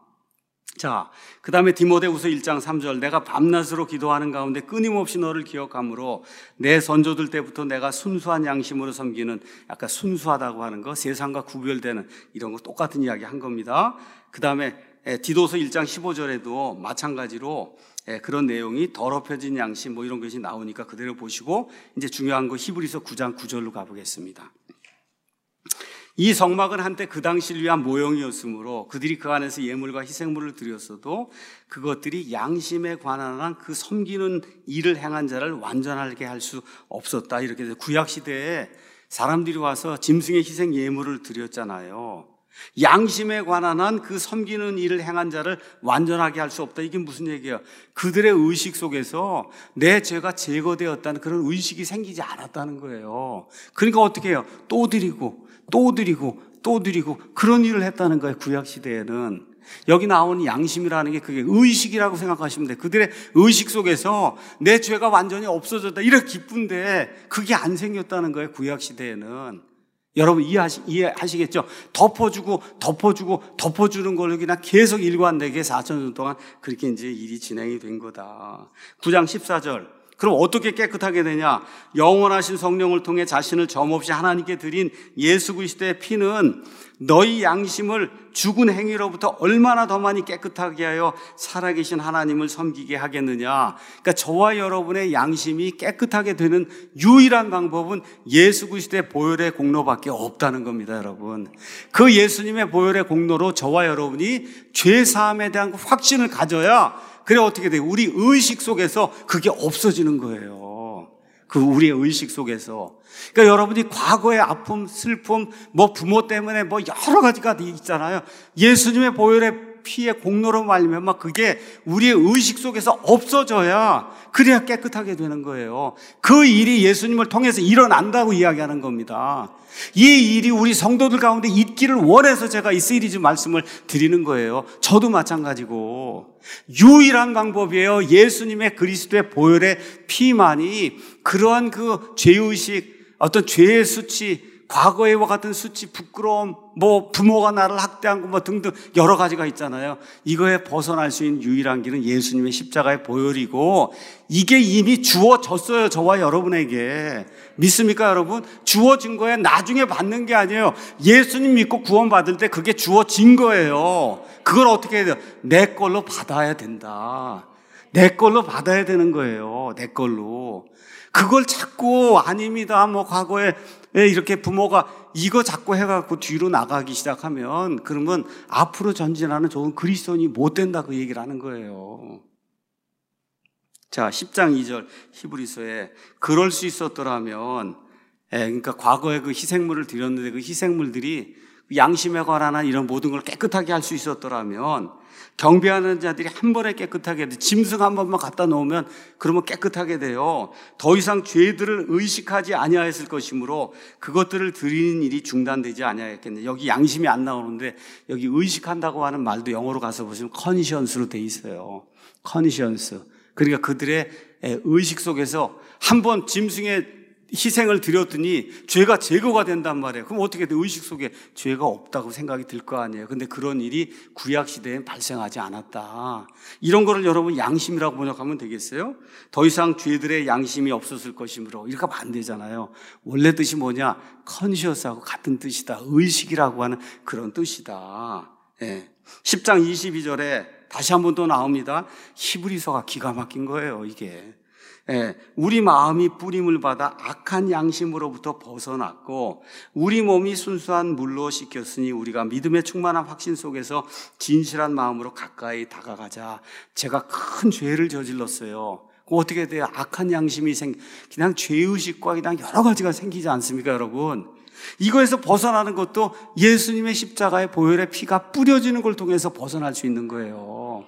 자, 그 다음에 디모데후서 일 장 삼 절, 내가 밤낮으로 기도하는 가운데 끊임없이 너를 기억함으로 내 선조들 때부터 내가 순수한 양심으로 섬기는, 약간 순수하다고 하는 거, 세상과 구별되는 이런 거 똑같은 이야기 한 겁니다. 그 다음에 디도서 일 장 십오 절에도 마찬가지로 그런 내용이 더럽혀진 양심 뭐 이런 것이 나오니까 그대로 보시고, 이제 중요한 거 히브리서 구 장 구 절로 가보겠습니다. 이 성막은 한때 그 당시를 위한 모형이었으므로 그들이 그 안에서 예물과 희생물을 드렸어도 그것들이 양심에 관한 한 그 섬기는 일을 행한 자를 완전하게 할 수 없었다. 이렇게 해서 구약 시대에 사람들이 와서 짐승의 희생 예물을 드렸잖아요. 양심에 관한 한 그 섬기는 일을 행한 자를 완전하게 할 수 없다. 이게 무슨 얘기예요? 그들의 의식 속에서 내 죄가 제거되었다는 그런 의식이 생기지 않았다는 거예요. 그러니까 어떻게 해요? 또 드리고 또 드리고 또 드리고 그런 일을 했다는 거예요. 구약 시대에는. 여기 나오는 양심이라는 게 그게 의식이라고 생각하시면 돼요. 그들의 의식 속에서 내 죄가 완전히 없어졌다 이렇게 기쁜데 그게 안 생겼다는 거예요. 구약 시대에는. 여러분 이해하시, 이해하시겠죠? 덮어주고 덮어주고 덮어주는 걸로 그냥 계속 일관되게 사천 년 동안 그렇게 이제 일이 진행이 된 거다. 구 장 십사 절. 그럼 어떻게 깨끗하게 되냐? 영원하신 성령을 통해 자신을 점없이 하나님께 드린 예수 그리스도의 피는 너희 양심을 죽은 행위로부터 얼마나 더 많이 깨끗하게 하여 살아계신 하나님을 섬기게 하겠느냐. 그러니까 저와 여러분의 양심이 깨끗하게 되는 유일한 방법은 예수 그리스도의 보혈의 공로밖에 없다는 겁니다, 여러분. 그 예수님의 보혈의 공로로 저와 여러분이 죄 사함에 대한 확신을 가져야, 그래 어떻게 돼요? 우리 의식 속에서 그게 없어지는 거예요. 그 우리의 의식 속에서. 그러니까 여러분이 과거의 아픔, 슬픔, 뭐 부모 때문에 뭐 여러 가지가 있잖아요. 예수님의 보혈의 피의 공로로 말미암아 막 그게 우리의 의식 속에서 없어져야, 그래야 깨끗하게 되는 거예요. 그 일이 예수님을 통해서 일어난다고 이야기하는 겁니다. 이 일이 우리 성도들 가운데 있기를 원해서 제가 이 시리즈 말씀을 드리는 거예요. 저도 마찬가지고. 유일한 방법이에요. 예수님의 그리스도의 보혈의 피만이 그러한 그 죄의식, 어떤 죄의 수치, 과거에와 같은 수치, 부끄러움, 뭐 부모가 나를 학대한 거 뭐 등등 여러 가지가 있잖아요. 이거에 벗어날 수 있는 유일한 길은 예수님의 십자가의 보혈이고, 이게 이미 주어졌어요. 저와 여러분에게. 믿습니까, 여러분? 주어진 거에 나중에 받는 게 아니에요. 예수님 믿고 구원받을 때 그게 주어진 거예요. 그걸 어떻게 해야 돼요? 내 걸로 받아야 된다. 내 걸로 받아야 되는 거예요. 내 걸로. 그걸 자꾸 아닙니다. 뭐 과거에 이렇게 부모가 이거 자꾸 해갖고 뒤로 나가기 시작하면, 그러면 앞으로 전진하는 좋은 그리스도인이 못 된다, 그 얘기를 하는 거예요. 자, 십 장 이 절 히브리서에 그럴 수 있었더라면, 예, 그러니까 과거에 그 희생물을 드렸는데 그 희생물들이 양심에 관한 이런 모든 걸 깨끗하게 할 수 있었더라면, 경배하는 자들이 한 번에 깨끗하게 돼. 짐승 한 번만 갖다 놓으면 그러면 깨끗하게 돼요. 더 이상 죄들을 의식하지 아니하였을 것이므로 그것들을 드리는 일이 중단되지 아니하였겠네. 여기 양심이 안 나오는데 여기 의식한다고 하는 말도 영어로 가서 보시면 conscience로 돼 있어요. conscience. 그러니까 그들의 의식 속에서 한 번 짐승의 희생을 드렸더니 죄가 제거가 된단 말이에요. 그럼 어떻게 돼? 의식 속에 죄가 없다고 생각이 들 거 아니에요. 근데 그런 일이 구약 시대엔 발생하지 않았다. 이런 거를 여러분 양심이라고 번역하면 되겠어요? 더 이상 죄들의 양심이 없었을 것이므로. 이렇게 하면 안 되잖아요. 원래 뜻이 뭐냐? 컨시어스하고 같은 뜻이다. 의식이라고 하는 그런 뜻이다. 예. 십 장 이십이 절에 다시 한번 또 나옵니다. 히브리서가 기가 막힌 거예요, 이게. 예, 우리 마음이 뿌림을 받아 악한 양심으로부터 벗어났고 우리 몸이 순수한 물로 씻겼으니 우리가 믿음의 충만한 확신 속에서 진실한 마음으로 가까이 다가가자. 제가 큰 죄를 저질렀어요. 어떻게 돼요? 악한 양심이 생, 그냥 죄의식과 그냥 여러 가지가 생기지 않습니까, 여러분? 이거에서 벗어나는 것도 예수님의 십자가의 보혈의 피가 뿌려지는 걸 통해서 벗어날 수 있는 거예요.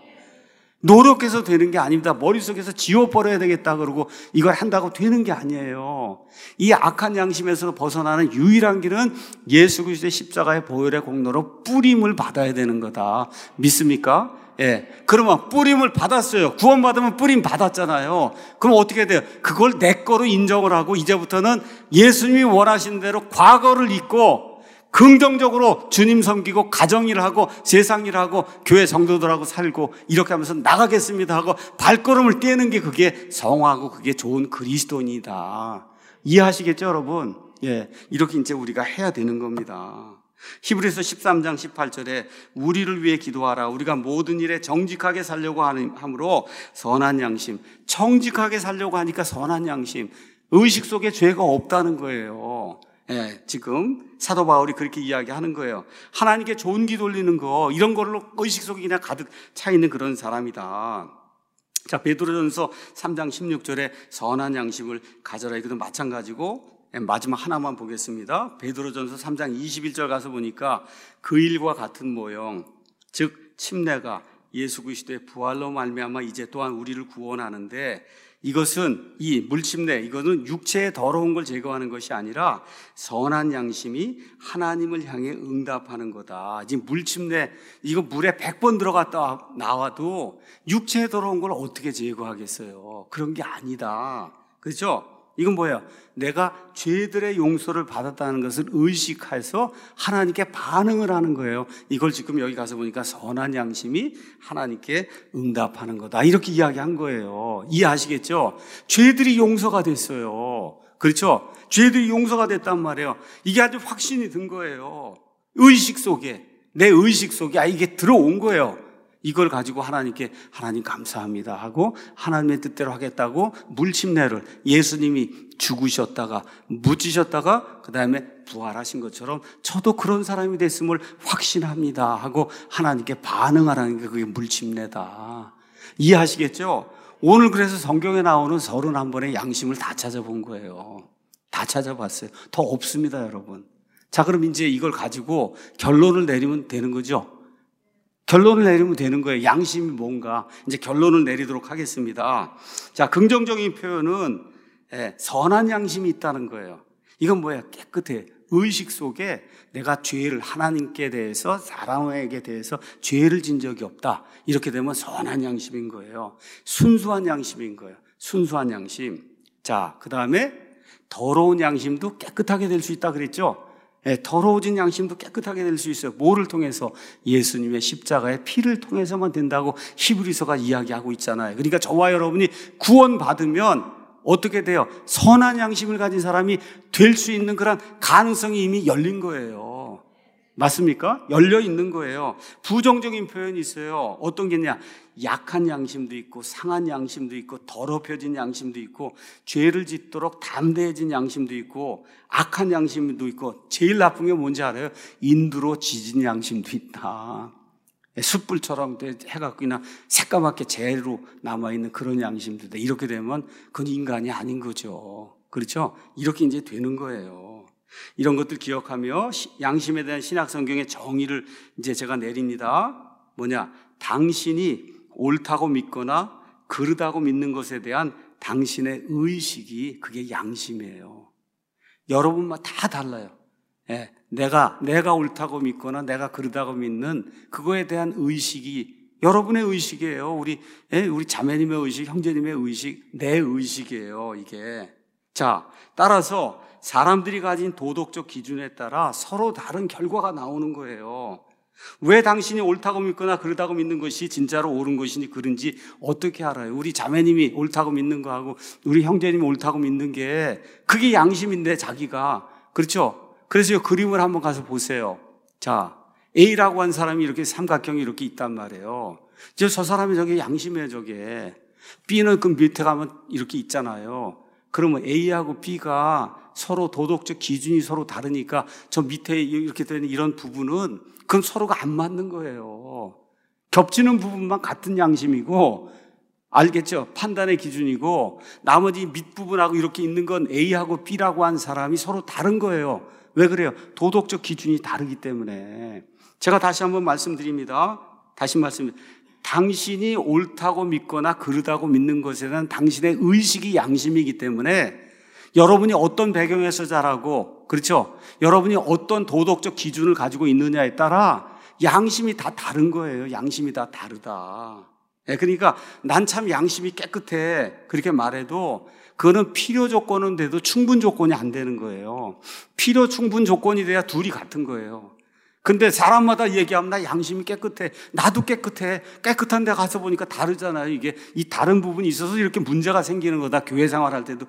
노력해서 되는 게 아닙니다. 머릿속에서 지워버려야 되겠다 그러고 이걸 한다고 되는 게 아니에요. 이 악한 양심에서 벗어나는 유일한 길은 예수 그리스도의 십자가의 보혈의 공로로 뿌림을 받아야 되는 거다. 믿습니까? 예. 그러면 뿌림을 받았어요. 구원받으면 뿌림 받았잖아요. 그럼 어떻게 돼요? 그걸 내 거로 인정을 하고 이제부터는 예수님이 원하시는 대로 과거를 잊고 긍정적으로 주님 섬기고 가정일 하고 세상일 하고 교회 성도들하고 살고 이렇게 하면서 나가겠습니다 하고 발걸음을 떼는 게 그게 성화고 그게 좋은 그리스도인이다. 이해하시겠죠, 여러분? 예, 이렇게 이제 우리가 해야 되는 겁니다. 히브리서 십삼 장 십팔 절에 우리를 위해 기도하라. 우리가 모든 일에 정직하게 살려고 함으로 선한 양심. 정직하게 살려고 하니까 선한 양심. 의식 속에 죄가 없다는 거예요. 예, 지금 사도 바울이 그렇게 이야기하는 거예요. 하나님께 좋은 기 돌리는 거, 이런 걸로 의식 속에 그냥 가득 차 있는 그런 사람이다. 자, 베드로전서 삼 장 십육 절에 선한 양심을 가져라. 이것도 마찬가지고, 예, 마지막 하나만 보겠습니다. 베드로전서 삼 장 이십일 절 가서 보니까 그 일과 같은 모형, 즉 침례가 예수 그리스도의 부활로 말미암아 이제 또한 우리를 구원하는데, 이것은 이 물침례, 이거는 육체의 더러운 걸 제거하는 것이 아니라 선한 양심이 하나님을 향해 응답하는 거다. 지금 물침례, 이거 물에 백 번 들어갔다 나와도 육체의 더러운 걸 어떻게 제거하겠어요? 그런 게 아니다. 그렇죠? 이건 뭐예요? 내가 죄들의 용서를 받았다는 것을 의식해서 하나님께 반응을 하는 거예요. 이걸 지금 여기 가서 보니까 선한 양심이 하나님께 응답하는 거다. 이렇게 이야기한 거예요. 이해하시겠죠? 죄들이 용서가 됐어요. 그렇죠? 죄들이 용서가 됐단 말이에요. 이게 아주 확신이 든 거예요. 의식 속에, 내 의식 속에 아 이게 들어온 거예요. 이걸 가지고 하나님께 하나님 감사합니다 하고 하나님의 뜻대로 하겠다고 물침례를 예수님이 죽으셨다가 묻히셨다가 그 다음에 부활하신 것처럼 저도 그런 사람이 됐음을 확신합니다 하고 하나님께 반응하라는 게 그게 물침례다. 이해하시겠죠? 오늘 그래서 성경에 나오는 서른한 번의 양심을 다 찾아본 거예요. 다 찾아봤어요. 더 없습니다, 여러분. 자, 그럼 이제 이걸 가지고 결론을 내리면 되는 거죠. 결론을 내리면 되는 거예요. 양심이 뭔가. 이제 결론을 내리도록 하겠습니다. 자, 긍정적인 표현은 예, 선한 양심이 있다는 거예요. 이건 뭐야? 깨끗해. 의식 속에 내가 죄를 하나님께 대해서 사람에게 대해서 죄를 진 적이 없다. 이렇게 되면 선한 양심인 거예요. 순수한 양심인 거예요. 순수한 양심. 자, 그 다음에 더러운 양심도 깨끗하게 될 수 있다 그랬죠? 예, 더러워진 양심도 깨끗하게 될 수 있어요. 뭐를 통해서? 예수님의 십자가의 피를 통해서만 된다고 히브리서가 이야기하고 있잖아요. 그러니까 저와 여러분이 구원받으면 어떻게 돼요? 선한 양심을 가진 사람이 될 수 있는 그런 가능성이 이미 열린 거예요. 맞습니까? 열려 있는 거예요. 부정적인 표현이 있어요. 어떤 게 있냐? 약한 양심도 있고 상한 양심도 있고 더럽혀진 양심도 있고 죄를 짓도록 담대해진 양심도 있고 악한 양심도 있고 제일 나쁜 게 뭔지 알아요? 인두로 지진 양심도 있다. 숯불처럼 해갖고 그냥 새까맣게 재로 남아있는 그런 양심도 있다. 이렇게 되면 그건 인간이 아닌 거죠. 그렇죠? 이렇게 이제 되는 거예요. 이런 것들 기억하며 양심에 대한 신약 성경의 정의를 이제 제가 내립니다. 뭐냐? 당신이 옳다고 믿거나 그르다고 믿는 것에 대한 당신의 의식이 그게 양심이에요. 여러분만 다 달라요. 예, 내가 내가 옳다고 믿거나 내가 그르다고 믿는 그거에 대한 의식이 여러분의 의식이에요. 우리 예, 우리 자매님의 의식, 형제님의 의식, 내 의식이에요. 이게. 자, 따라서 사람들이 가진 도덕적 기준에 따라 서로 다른 결과가 나오는 거예요. 왜 당신이 옳다고 믿거나 그러다고 믿는 것이 진짜로 옳은 것인지 그른지 어떻게 알아요? 우리 자매님이 옳다고 믿는 거하고 우리 형제님이 옳다고 믿는 게 그게 양심인데 자기가. 그렇죠? 그래서 이 그림을 한번 가서 보세요. 자, A라고 한 사람이 이렇게 삼각형이 이렇게 있단 말이에요. 이제 저 사람이 저게 양심이에요, 저게. B는 그 밑에 가면 이렇게 있잖아요. 그러면 A하고 B가 서로 도덕적 기준이 서로 다르니까 저 밑에 이렇게 되는 이런 부분은 그건 서로가 안 맞는 거예요. 겹치는 부분만 같은 양심이고, 알겠죠? 판단의 기준이고, 나머지 밑부분하고 이렇게 있는 건 A하고 B라고 한 사람이 서로 다른 거예요. 왜 그래요? 도덕적 기준이 다르기 때문에. 제가 다시 한번 말씀드립니다. 다시 말씀드립니다. 당신이 옳다고 믿거나 그르다고 믿는 것에 대한 당신의 의식이 양심이기 때문에 여러분이 어떤 배경에서 자라고, 그렇죠? 여러분이 어떤 도덕적 기준을 가지고 있느냐에 따라 양심이 다 다른 거예요. 양심이 다 다르다. 네, 그러니까 난 참 양심이 깨끗해. 그렇게 말해도 그거는 필요 조건은 돼도 충분 조건이 안 되는 거예요. 필요 충분 조건이 돼야 둘이 같은 거예요. 근데 사람마다 얘기하면 나 양심이 깨끗해. 나도 깨끗해. 깨끗한 데 가서 보니까 다르잖아요. 이게 이 다른 부분이 있어서 이렇게 문제가 생기는 거다. 교회 생활할 때도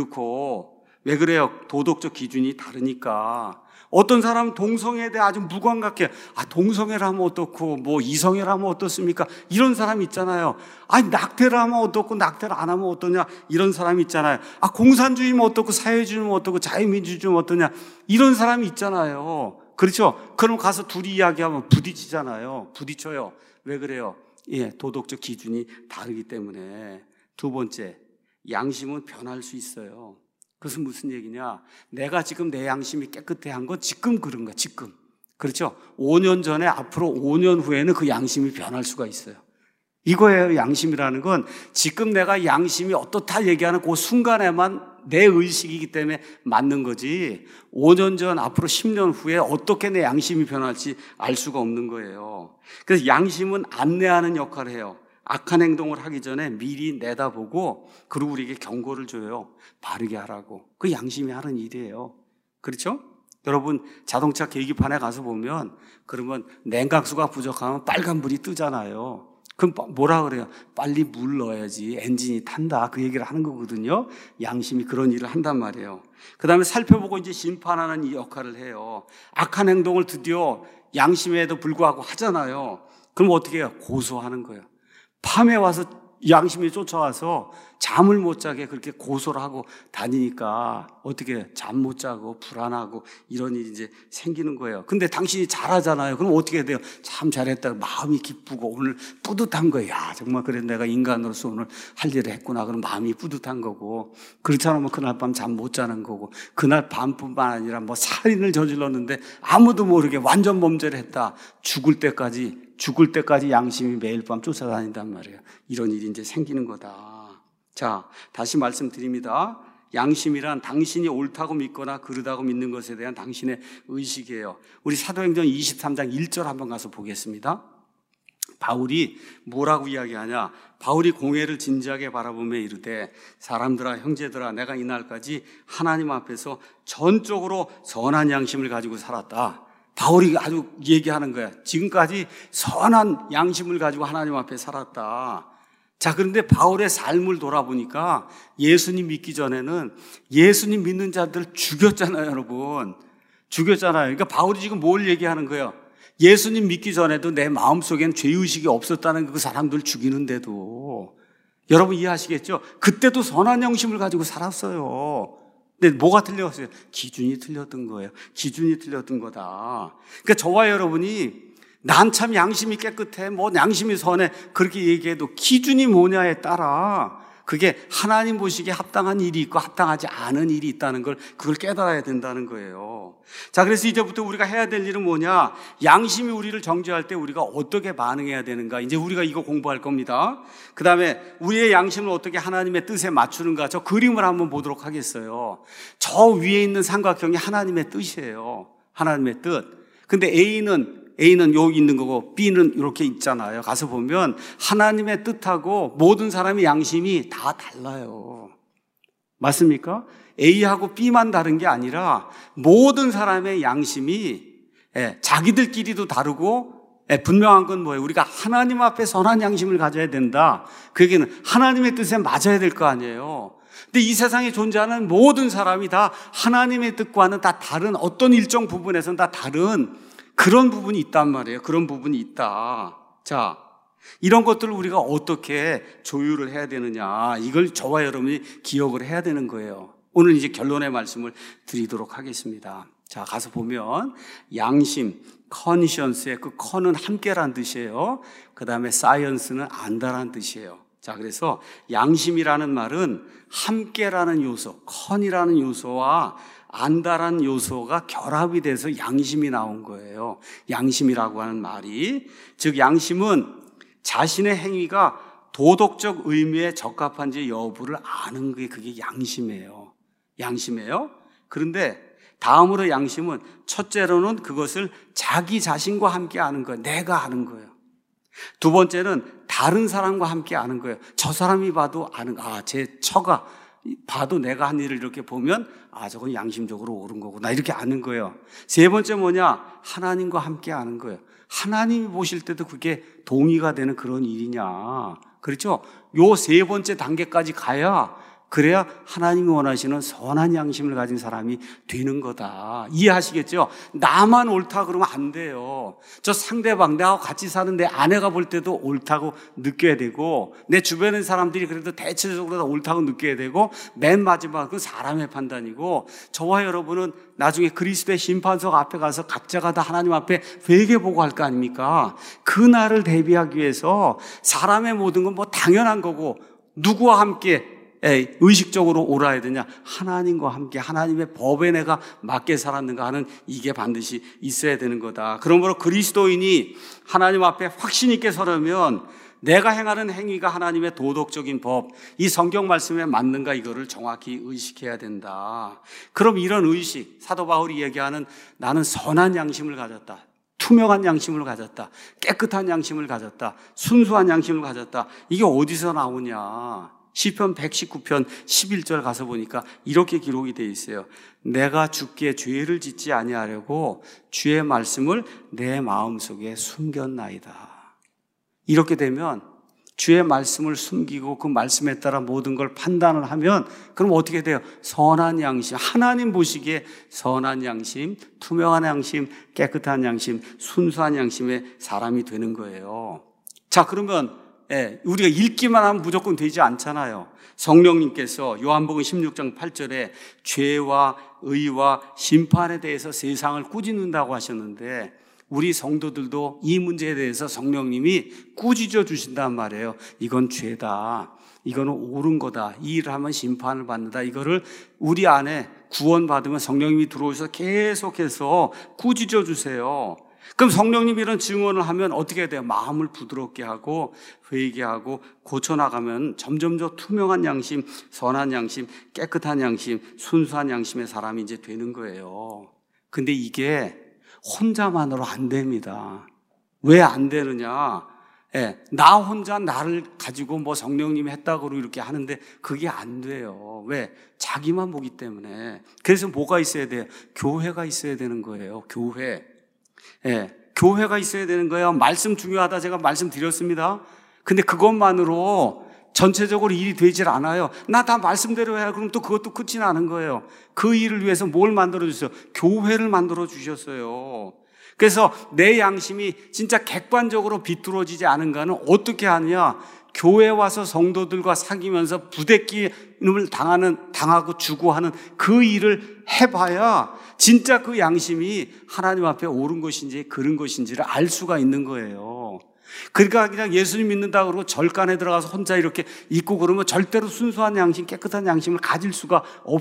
그렇고. 왜 그래요? 도덕적 기준이 다르니까. 어떤 사람은 동성애에 대해 아주 무감각해. 아, 동성애를 하면 어떻고, 뭐 이성애를 하면 어떻습니까? 이런 사람이 있잖아요. 아니, 낙태를 하면 어떻고, 낙태를 안 하면 어떠냐? 이런 사람이 있잖아요. 아, 공산주의면 어떻고, 사회주의면 어떻고, 자유민주주의면 어떠냐? 이런 사람이 있잖아요. 그렇죠? 그럼 가서 둘이 이야기하면 부딪히잖아요. 부딪혀요. 왜 그래요? 예, 도덕적 기준이 다르기 때문에. 두 번째, 양심은 변할 수 있어요. 그것은 무슨 얘기냐? 내가 지금 내 양심이 깨끗해 한 건 지금 그런 거야, 지금. 그렇죠? 오 년 전에 앞으로 오 년 후에는 그 양심이 변할 수가 있어요. 이거예요, 양심이라는 건. 지금 내가 양심이 어떻다 얘기하는 그 순간에만 내 의식이기 때문에 맞는 거지. 오 년 전, 앞으로 십 년 후에 어떻게 내 양심이 변할지 알 수가 없는 거예요. 그래서 양심은 안내하는 역할을 해요. 악한 행동을 하기 전에 미리 내다보고 그리고 우리에게 경고를 줘요. 바르게 하라고. 그 양심이 하는 일이에요. 그렇죠? 여러분 자동차 계기판에 가서 보면 그러면 냉각수가 부족하면 빨간불이 뜨잖아요. 그럼 뭐라 그래요? 빨리 물 넣어야지 엔진이 탄다. 그 얘기를 하는 거거든요. 양심이 그런 일을 한단 말이에요. 그 다음에 살펴보고 이제 심판하는 이 역할을 해요. 악한 행동을 드디어 양심에도 불구하고 하잖아요. 그럼 어떻게 해요? 고소하는 거예요. 밤에 와서 양심이 쫓아와서 잠을 못 자게 그렇게 고소를 하고 다니니까 어떻게 잠 못 자고 불안하고 이런 일이 이제 생기는 거예요. 근데 당신이 잘하잖아요. 그럼 어떻게 돼요? 참 잘했다. 마음이 기쁘고 오늘 뿌듯한 거예요. 야, 정말 그래 내가 인간으로서 오늘 할 일을 했구나. 그럼 마음이 뿌듯한 거고. 그렇지 않으면 그날 밤 잠 못 자는 거고. 그날 밤뿐만 아니라 뭐 살인을 저질렀는데 아무도 모르게 완전 범죄를 했다. 죽을 때까지 죽을 때까지 양심이 매일 밤 쫓아다닌단 말이에요. 이런 일이 이제 생기는 거다. 자, 다시 말씀드립니다. 양심이란 당신이 옳다고 믿거나 그르다고 믿는 것에 대한 당신의 의식이에요. 우리 사도행전 이십삼 장 일 절 한번 가서 보겠습니다. 바울이 뭐라고 이야기하냐? 바울이 공회를 진지하게 바라보며 이르되 사람들아 형제들아 내가 이날까지 하나님 앞에서 전적으로 선한 양심을 가지고 살았다. 바울이 아주 얘기하는 거야. 지금까지 선한 양심을 가지고 하나님 앞에 살았다. 자, 그런데 바울의 삶을 돌아보니까 예수님 믿기 전에는 예수님 믿는 자들 죽였잖아요, 여러분. 죽였잖아요. 그러니까 바울이 지금 뭘 얘기하는 거예요? 예수님 믿기 전에도 내 마음속엔 죄의식이 없었다는 그 사람들 죽이는데도 여러분 이해하시겠죠? 그때도 선한 양심을 가지고 살았어요. 근데 뭐가 틀렸어요? 기준이 틀렸던 거예요. 기준이 틀렸던 거다. 그러니까 저와 여러분이 난 참 양심이 깨끗해, 뭐 양심이 선해 그렇게 얘기해도 기준이 뭐냐에 따라 그게 하나님 보시기에 합당한 일이 있고 합당하지 않은 일이 있다는 걸 그걸 깨달아야 된다는 거예요. 자, 그래서 이제부터 우리가 해야 될 일은 뭐냐? 양심이 우리를 정죄할 때 우리가 어떻게 반응해야 되는가? 이제 우리가 이거 공부할 겁니다. 그 다음에 우리의 양심을 어떻게 하나님의 뜻에 맞추는가? 저 그림을 한번 보도록 하겠어요. 저 위에 있는 삼각형이 하나님의 뜻이에요. 하나님의 뜻. 근데 A는 A는 여기 있는 거고 B는 이렇게 있잖아요. 가서 보면 하나님의 뜻하고 모든 사람의 양심이 다 달라요. 맞습니까? A하고 B만 다른 게 아니라 모든 사람의 양심이 자기들끼리도 다르고 분명한 건 뭐예요? 우리가 하나님 앞에 선한 양심을 가져야 된다. 그 얘기는 하나님의 뜻에 맞아야 될 거 아니에요. 근데 이 세상에 존재하는 모든 사람이 다 하나님의 뜻과는 다 다른 어떤 일정 부분에서는 다 다른 그런 부분이 있단 말이에요. 그런 부분이 있다. 자, 이런 것들을 우리가 어떻게 조율을 해야 되느냐. 이걸 저와 여러분이 기억을 해야 되는 거예요. 오늘 이제 결론의 말씀을 드리도록 하겠습니다. 자, 가서 보면 양심, 컨시언스의 그 컨은 함께란 뜻이에요. 그 다음에 사이언스는 안다란 뜻이에요. 자, 그래서 양심이라는 말은 함께라는 요소, 컨이라는 요소와 안다란 요소가 결합이 돼서 양심이 나온 거예요. 양심이라고 하는 말이. 즉 양심은 자신의 행위가 도덕적 의미에 적합한지 여부를 아는 게 그게 양심이에요. 양심이에요. 그런데 다음으로 양심은 첫째로는 그것을 자기 자신과 함께 아는 거예요. 내가 아는 거예요. 두 번째는 다른 사람과 함께 아는 거예요. 저 사람이 봐도 아는, 아, 제 처가 봐도 내가 한 일을 이렇게 보면 아, 저건 양심적으로 옳은 거구나 이렇게 아는 거예요. 세 번째 뭐냐? 하나님과 함께 아는 거예요. 하나님이 보실 때도 그게 동의가 되는 그런 일이냐. 그렇죠? 요 세 번째 단계까지 가야 그래야 하나님이 원하시는 선한 양심을 가진 사람이 되는 거다. 이해하시겠죠? 나만 옳다 그러면 안 돼요. 저 상대방, 나하고 같이 사는 내 아내가 볼 때도 옳다고 느껴야 되고 내 주변의 사람들이 그래도 대체적으로 다 옳다고 느껴야 되고 맨 마지막은 사람의 판단이고 저와 여러분은 나중에 그리스도의 심판석 앞에 가서 각자가 다 하나님 앞에 회개보고 할 거 아닙니까? 그날을 대비하기 위해서 사람의 모든 건 뭐 당연한 거고 누구와 함께 의식적으로 옳아야 되냐? 하나님과 함께 하나님의 법에 내가 맞게 살았는가 하는 이게 반드시 있어야 되는 거다. 그러므로 그리스도인이 하나님 앞에 확신 있게 서려면 내가 행하는 행위가 하나님의 도덕적인 법, 이 성경 말씀에 맞는가 이거를 정확히 의식해야 된다. 그럼 이런 의식, 사도 바울이 얘기하는 나는 선한 양심을 가졌다. 투명한 양심을 가졌다. 깨끗한 양심을 가졌다. 순수한 양심을 가졌다. 이게 어디서 나오냐? 시편 백십구 편 십일 절 가서 보니까 이렇게 기록이 되어 있어요. 내가 주께 죄를 짓지 아니하려고 주의 말씀을 내 마음속에 숨겼나이다. 이렇게 되면 주의 말씀을 숨기고 그 말씀에 따라 모든 걸 판단을 하면 그럼 어떻게 돼요? 선한 양심, 하나님 보시기에 선한 양심, 투명한 양심, 깨끗한 양심, 순수한 양심의 사람이 되는 거예요. 자, 그러면 예, 우리가 읽기만 하면 무조건 되지 않잖아요. 성령님께서 요한복음 십육 장 팔 절에 죄와 의와 심판에 대해서 세상을 꾸짖는다고 하셨는데 우리 성도들도 이 문제에 대해서 성령님이 꾸짖어 주신단 말이에요. 이건 죄다. 이거는 옳은 거다. 이 일을 하면 심판을 받는다. 이거를 우리 안에 구원받으면 성령님이 들어오셔서 계속해서 꾸짖어 주세요. 그럼 성령님이 이런 증언을 하면 어떻게 해야 돼요? 마음을 부드럽게 하고 회개하고 고쳐나가면 점점 더 투명한 양심, 선한 양심, 깨끗한 양심, 순수한 양심의 사람이 이제 되는 거예요. 근데 이게 혼자만으로 안 됩니다. 왜 안 되느냐? 예, 나 혼자 나를 가지고 뭐 성령님이 했다고 이렇게 하는데 그게 안 돼요. 왜? 자기만 보기 때문에. 그래서 뭐가 있어야 돼요? 교회가 있어야 되는 거예요. 교회. 예, 교회가 있어야 되는 거예요. 말씀 중요하다 제가 말씀드렸습니다. 근데 그것만으로 전체적으로 일이 되질 않아요. 나 다 말씀대로 해야 그럼 또 그것도 끝이 나는 거예요. 그 일을 위해서 뭘 만들어 주셨어요? 교회를 만들어 주셨어요. 그래서 내 양심이 진짜 객관적으로 비뚤어지지 않은가는 어떻게 하느냐? 교회 와서 성도들과 사귀면서 부대끼임을 당하는, 당하고 주고 하는 그 일을 해봐야 진짜 그 양심이 하나님 앞에 옳은 것인지 그른 것인지를 알 수가 있는 거예요. 그러니까 그냥 예수님 믿는다 그러고 절간에 들어가서 혼자 이렇게 있고 그러면 절대로 순수한 양심, 깨끗한 양심을 가질 수가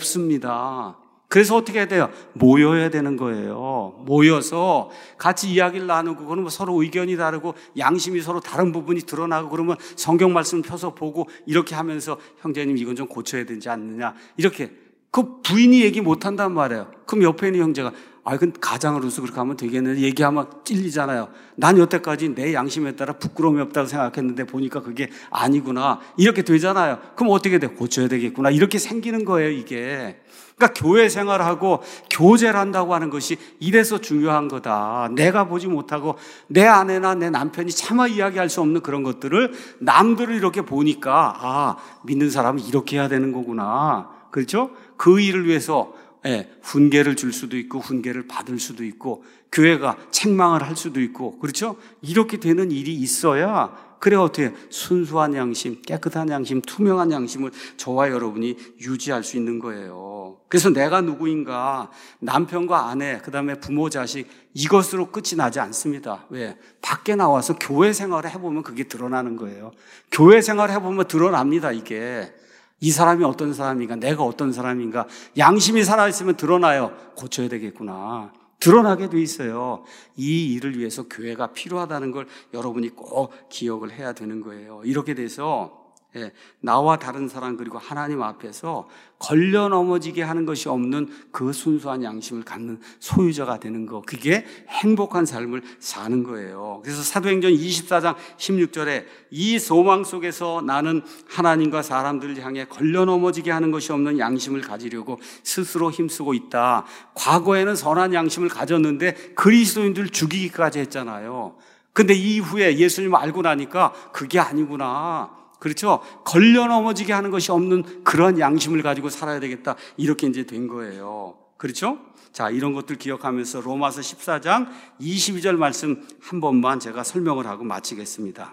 없습니다. 그래서 어떻게 해야 돼요? 모여야 되는 거예요. 모여서 같이 이야기를 나누고 그러면 뭐 서로 의견이 다르고 양심이 서로 다른 부분이 드러나고 그러면 성경 말씀 펴서 보고 이렇게 하면서 형제님 이건 좀 고쳐야 되지 않느냐 이렇게. 그 부인이 얘기 못한단 말이에요. 그럼 옆에 있는 형제가 아, 그건 가장으로서 그렇게 하면 되겠네. 얘기하면 찔리잖아요. 난 여태까지 내 양심에 따라 부끄러움이 없다고 생각했는데 보니까 그게 아니구나. 이렇게 되잖아요. 그럼 어떻게 돼? 고쳐야 되겠구나. 이렇게 생기는 거예요, 이게. 그러니까 교회 생활하고 교제를 한다고 하는 것이 이래서 중요한 거다. 내가 보지 못하고 내 아내나 내 남편이 차마 이야기할 수 없는 그런 것들을 남들을 이렇게 보니까 아, 믿는 사람은 이렇게 해야 되는 거구나. 그렇죠? 그 일을 위해서 예, 훈계를 줄 수도 있고 훈계를 받을 수도 있고 교회가 책망을 할 수도 있고 그렇죠? 이렇게 되는 일이 있어야 그래 어떻게 순수한 양심, 깨끗한 양심, 투명한 양심을 저와 여러분이 유지할 수 있는 거예요. 그래서 내가 누구인가 남편과 아내 그다음에 부모 자식 이것으로 끝이 나지 않습니다. 왜? 밖에 나와서 교회 생활을 해보면 그게 드러나는 거예요. 교회 생활을 해보면 드러납니다. 이게. 이 사람이 어떤 사람인가, 내가 어떤 사람인가, 양심이 살아있으면 드러나요. 고쳐야 되겠구나. 드러나게 돼 있어요. 이 일을 위해서 교회가 필요하다는 걸 여러분이 꼭 기억을 해야 되는 거예요. 이렇게 돼서 예, 나와 다른 사람 그리고 하나님 앞에서 걸려 넘어지게 하는 것이 없는 그 순수한 양심을 갖는 소유자가 되는 거, 그게 행복한 삶을 사는 거예요. 그래서 사도행전 이십사 장 십육 절에 이 소망 속에서 나는 하나님과 사람들을 향해 걸려 넘어지게 하는 것이 없는 양심을 가지려고 스스로 힘쓰고 있다. 과거에는 선한 양심을 가졌는데 그리스도인들 죽이기까지 했잖아요. 근데 이후에 예수님을 알고 나니까 그게 아니구나. 그렇죠? 걸려 넘어지게 하는 것이 없는 그런 양심을 가지고 살아야 되겠다. 이렇게 이제 된 거예요. 그렇죠? 자, 이런 것들 기억하면서 로마서 십사 장 이십이 절 말씀 한 번만 제가 설명을 하고 마치겠습니다.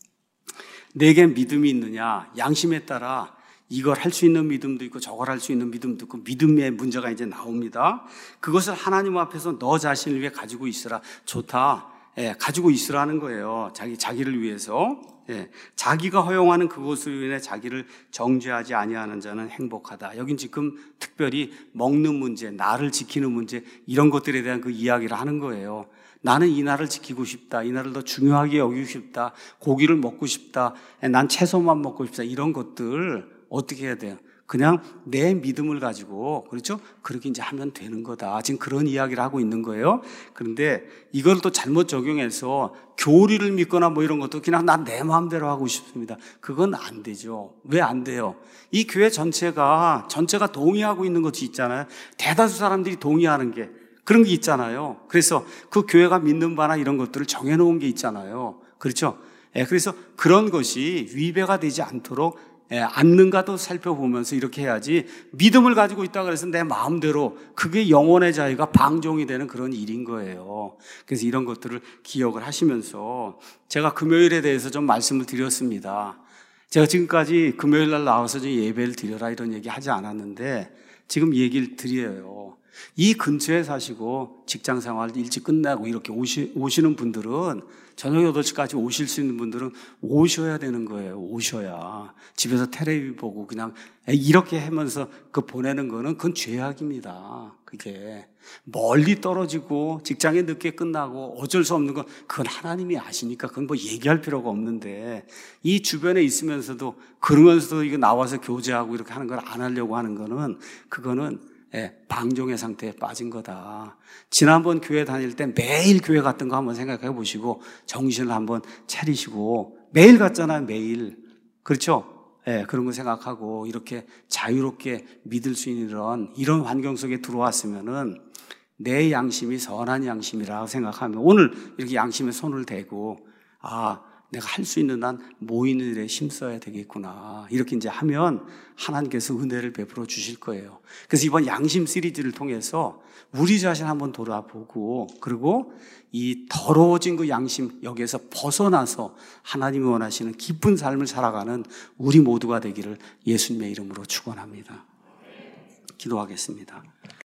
내게 믿음이 있느냐? 양심에 따라 이걸 할 수 있는 믿음도 있고 저걸 할 수 있는 믿음도 있고 믿음의 문제가 이제 나옵니다. 그것을 하나님 앞에서 너 자신을 위해 가지고 있으라. 좋다. 예, 가지고 있으라는 거예요. 자기, 자기를 위해서. 예, 자기가 허용하는 그것으로 인해 자기를 정죄하지 아니하는 자는 행복하다. 여긴 지금 특별히 먹는 문제, 나를 지키는 문제, 이런 것들에 대한 그 이야기를 하는 거예요. 나는 이 날을 지키고 싶다. 이 날을 더 중요하게 여기고 싶다. 고기를 먹고 싶다. 난 채소만 먹고 싶다. 이런 것들 어떻게 해야 돼요? 그냥 내 믿음을 가지고, 그렇죠? 그렇게 이제 하면 되는 거다. 지금 그런 이야기를 하고 있는 거예요. 그런데 이걸 또 잘못 적용해서 교리를 믿거나 뭐 이런 것도 그냥 난 내 마음대로 하고 싶습니다. 그건 안 되죠. 왜 안 돼요? 이 교회 전체가, 전체가 동의하고 있는 것이 있잖아요. 대다수 사람들이 동의하는 게, 그런 게 있잖아요. 그래서 그 교회가 믿는 바나 이런 것들을 정해놓은 게 있잖아요. 그렇죠? 예, 그래서 그런 것이 위배가 되지 않도록 예, 앉는가도 살펴보면서 이렇게 해야지 믿음을 가지고 있다 그래서 내 마음대로 그게 영혼의 자유가 방종이 되는 그런 일인 거예요. 그래서 이런 것들을 기억을 하시면서 제가 금요일에 대해서 좀 말씀을 드렸습니다. 제가 지금까지 금요일 날 나와서 좀 예배를 드려라 이런 얘기 하지 않았는데 지금 얘기를 드려요. 이 근처에 사시고 직장 생활 일찍 끝나고 이렇게 오시, 오시는 분들은 저녁 여덟 시까지 오실 수 있는 분들은 오셔야 되는 거예요. 오셔야. 집에서 텔레비 보고 그냥 이렇게 하면서 그 보내는 거는 그건 죄악입니다. 그게 멀리 떨어지고 직장에 늦게 끝나고 어쩔 수 없는 건 그건 하나님이 아시니까 그건 뭐 얘기할 필요가 없는데 이 주변에 있으면서도 그러면서도 이거 나와서 교제하고 이렇게 하는 걸 안 하려고 하는 거는 그거는 예, 방종의 상태에 빠진 거다. 지난번 교회 다닐 때 매일 교회 갔던 거 한번 생각해 보시고 정신을 한번 차리시고 매일 갔잖아요. 매일. 그렇죠? 예, 그런 거 생각하고 이렇게 자유롭게 믿을 수 있는 이런, 이런 환경 속에 들어왔으면은 내 양심이 선한 양심이라고 생각하면 오늘 이렇게 양심에 손을 대고 아, 내가 할 수 있는 한 모이는 일에 힘써야 되겠구나. 이렇게 이제 하면 하나님께서 은혜를 베풀어 주실 거예요. 그래서 이번 양심 시리즈를 통해서 우리 자신 한번 돌아보고 그리고 이 더러워진 그 양심 여기에서 벗어나서 하나님이 원하시는 기쁜 삶을 살아가는 우리 모두가 되기를 예수님의 이름으로 축원합니다. 기도하겠습니다.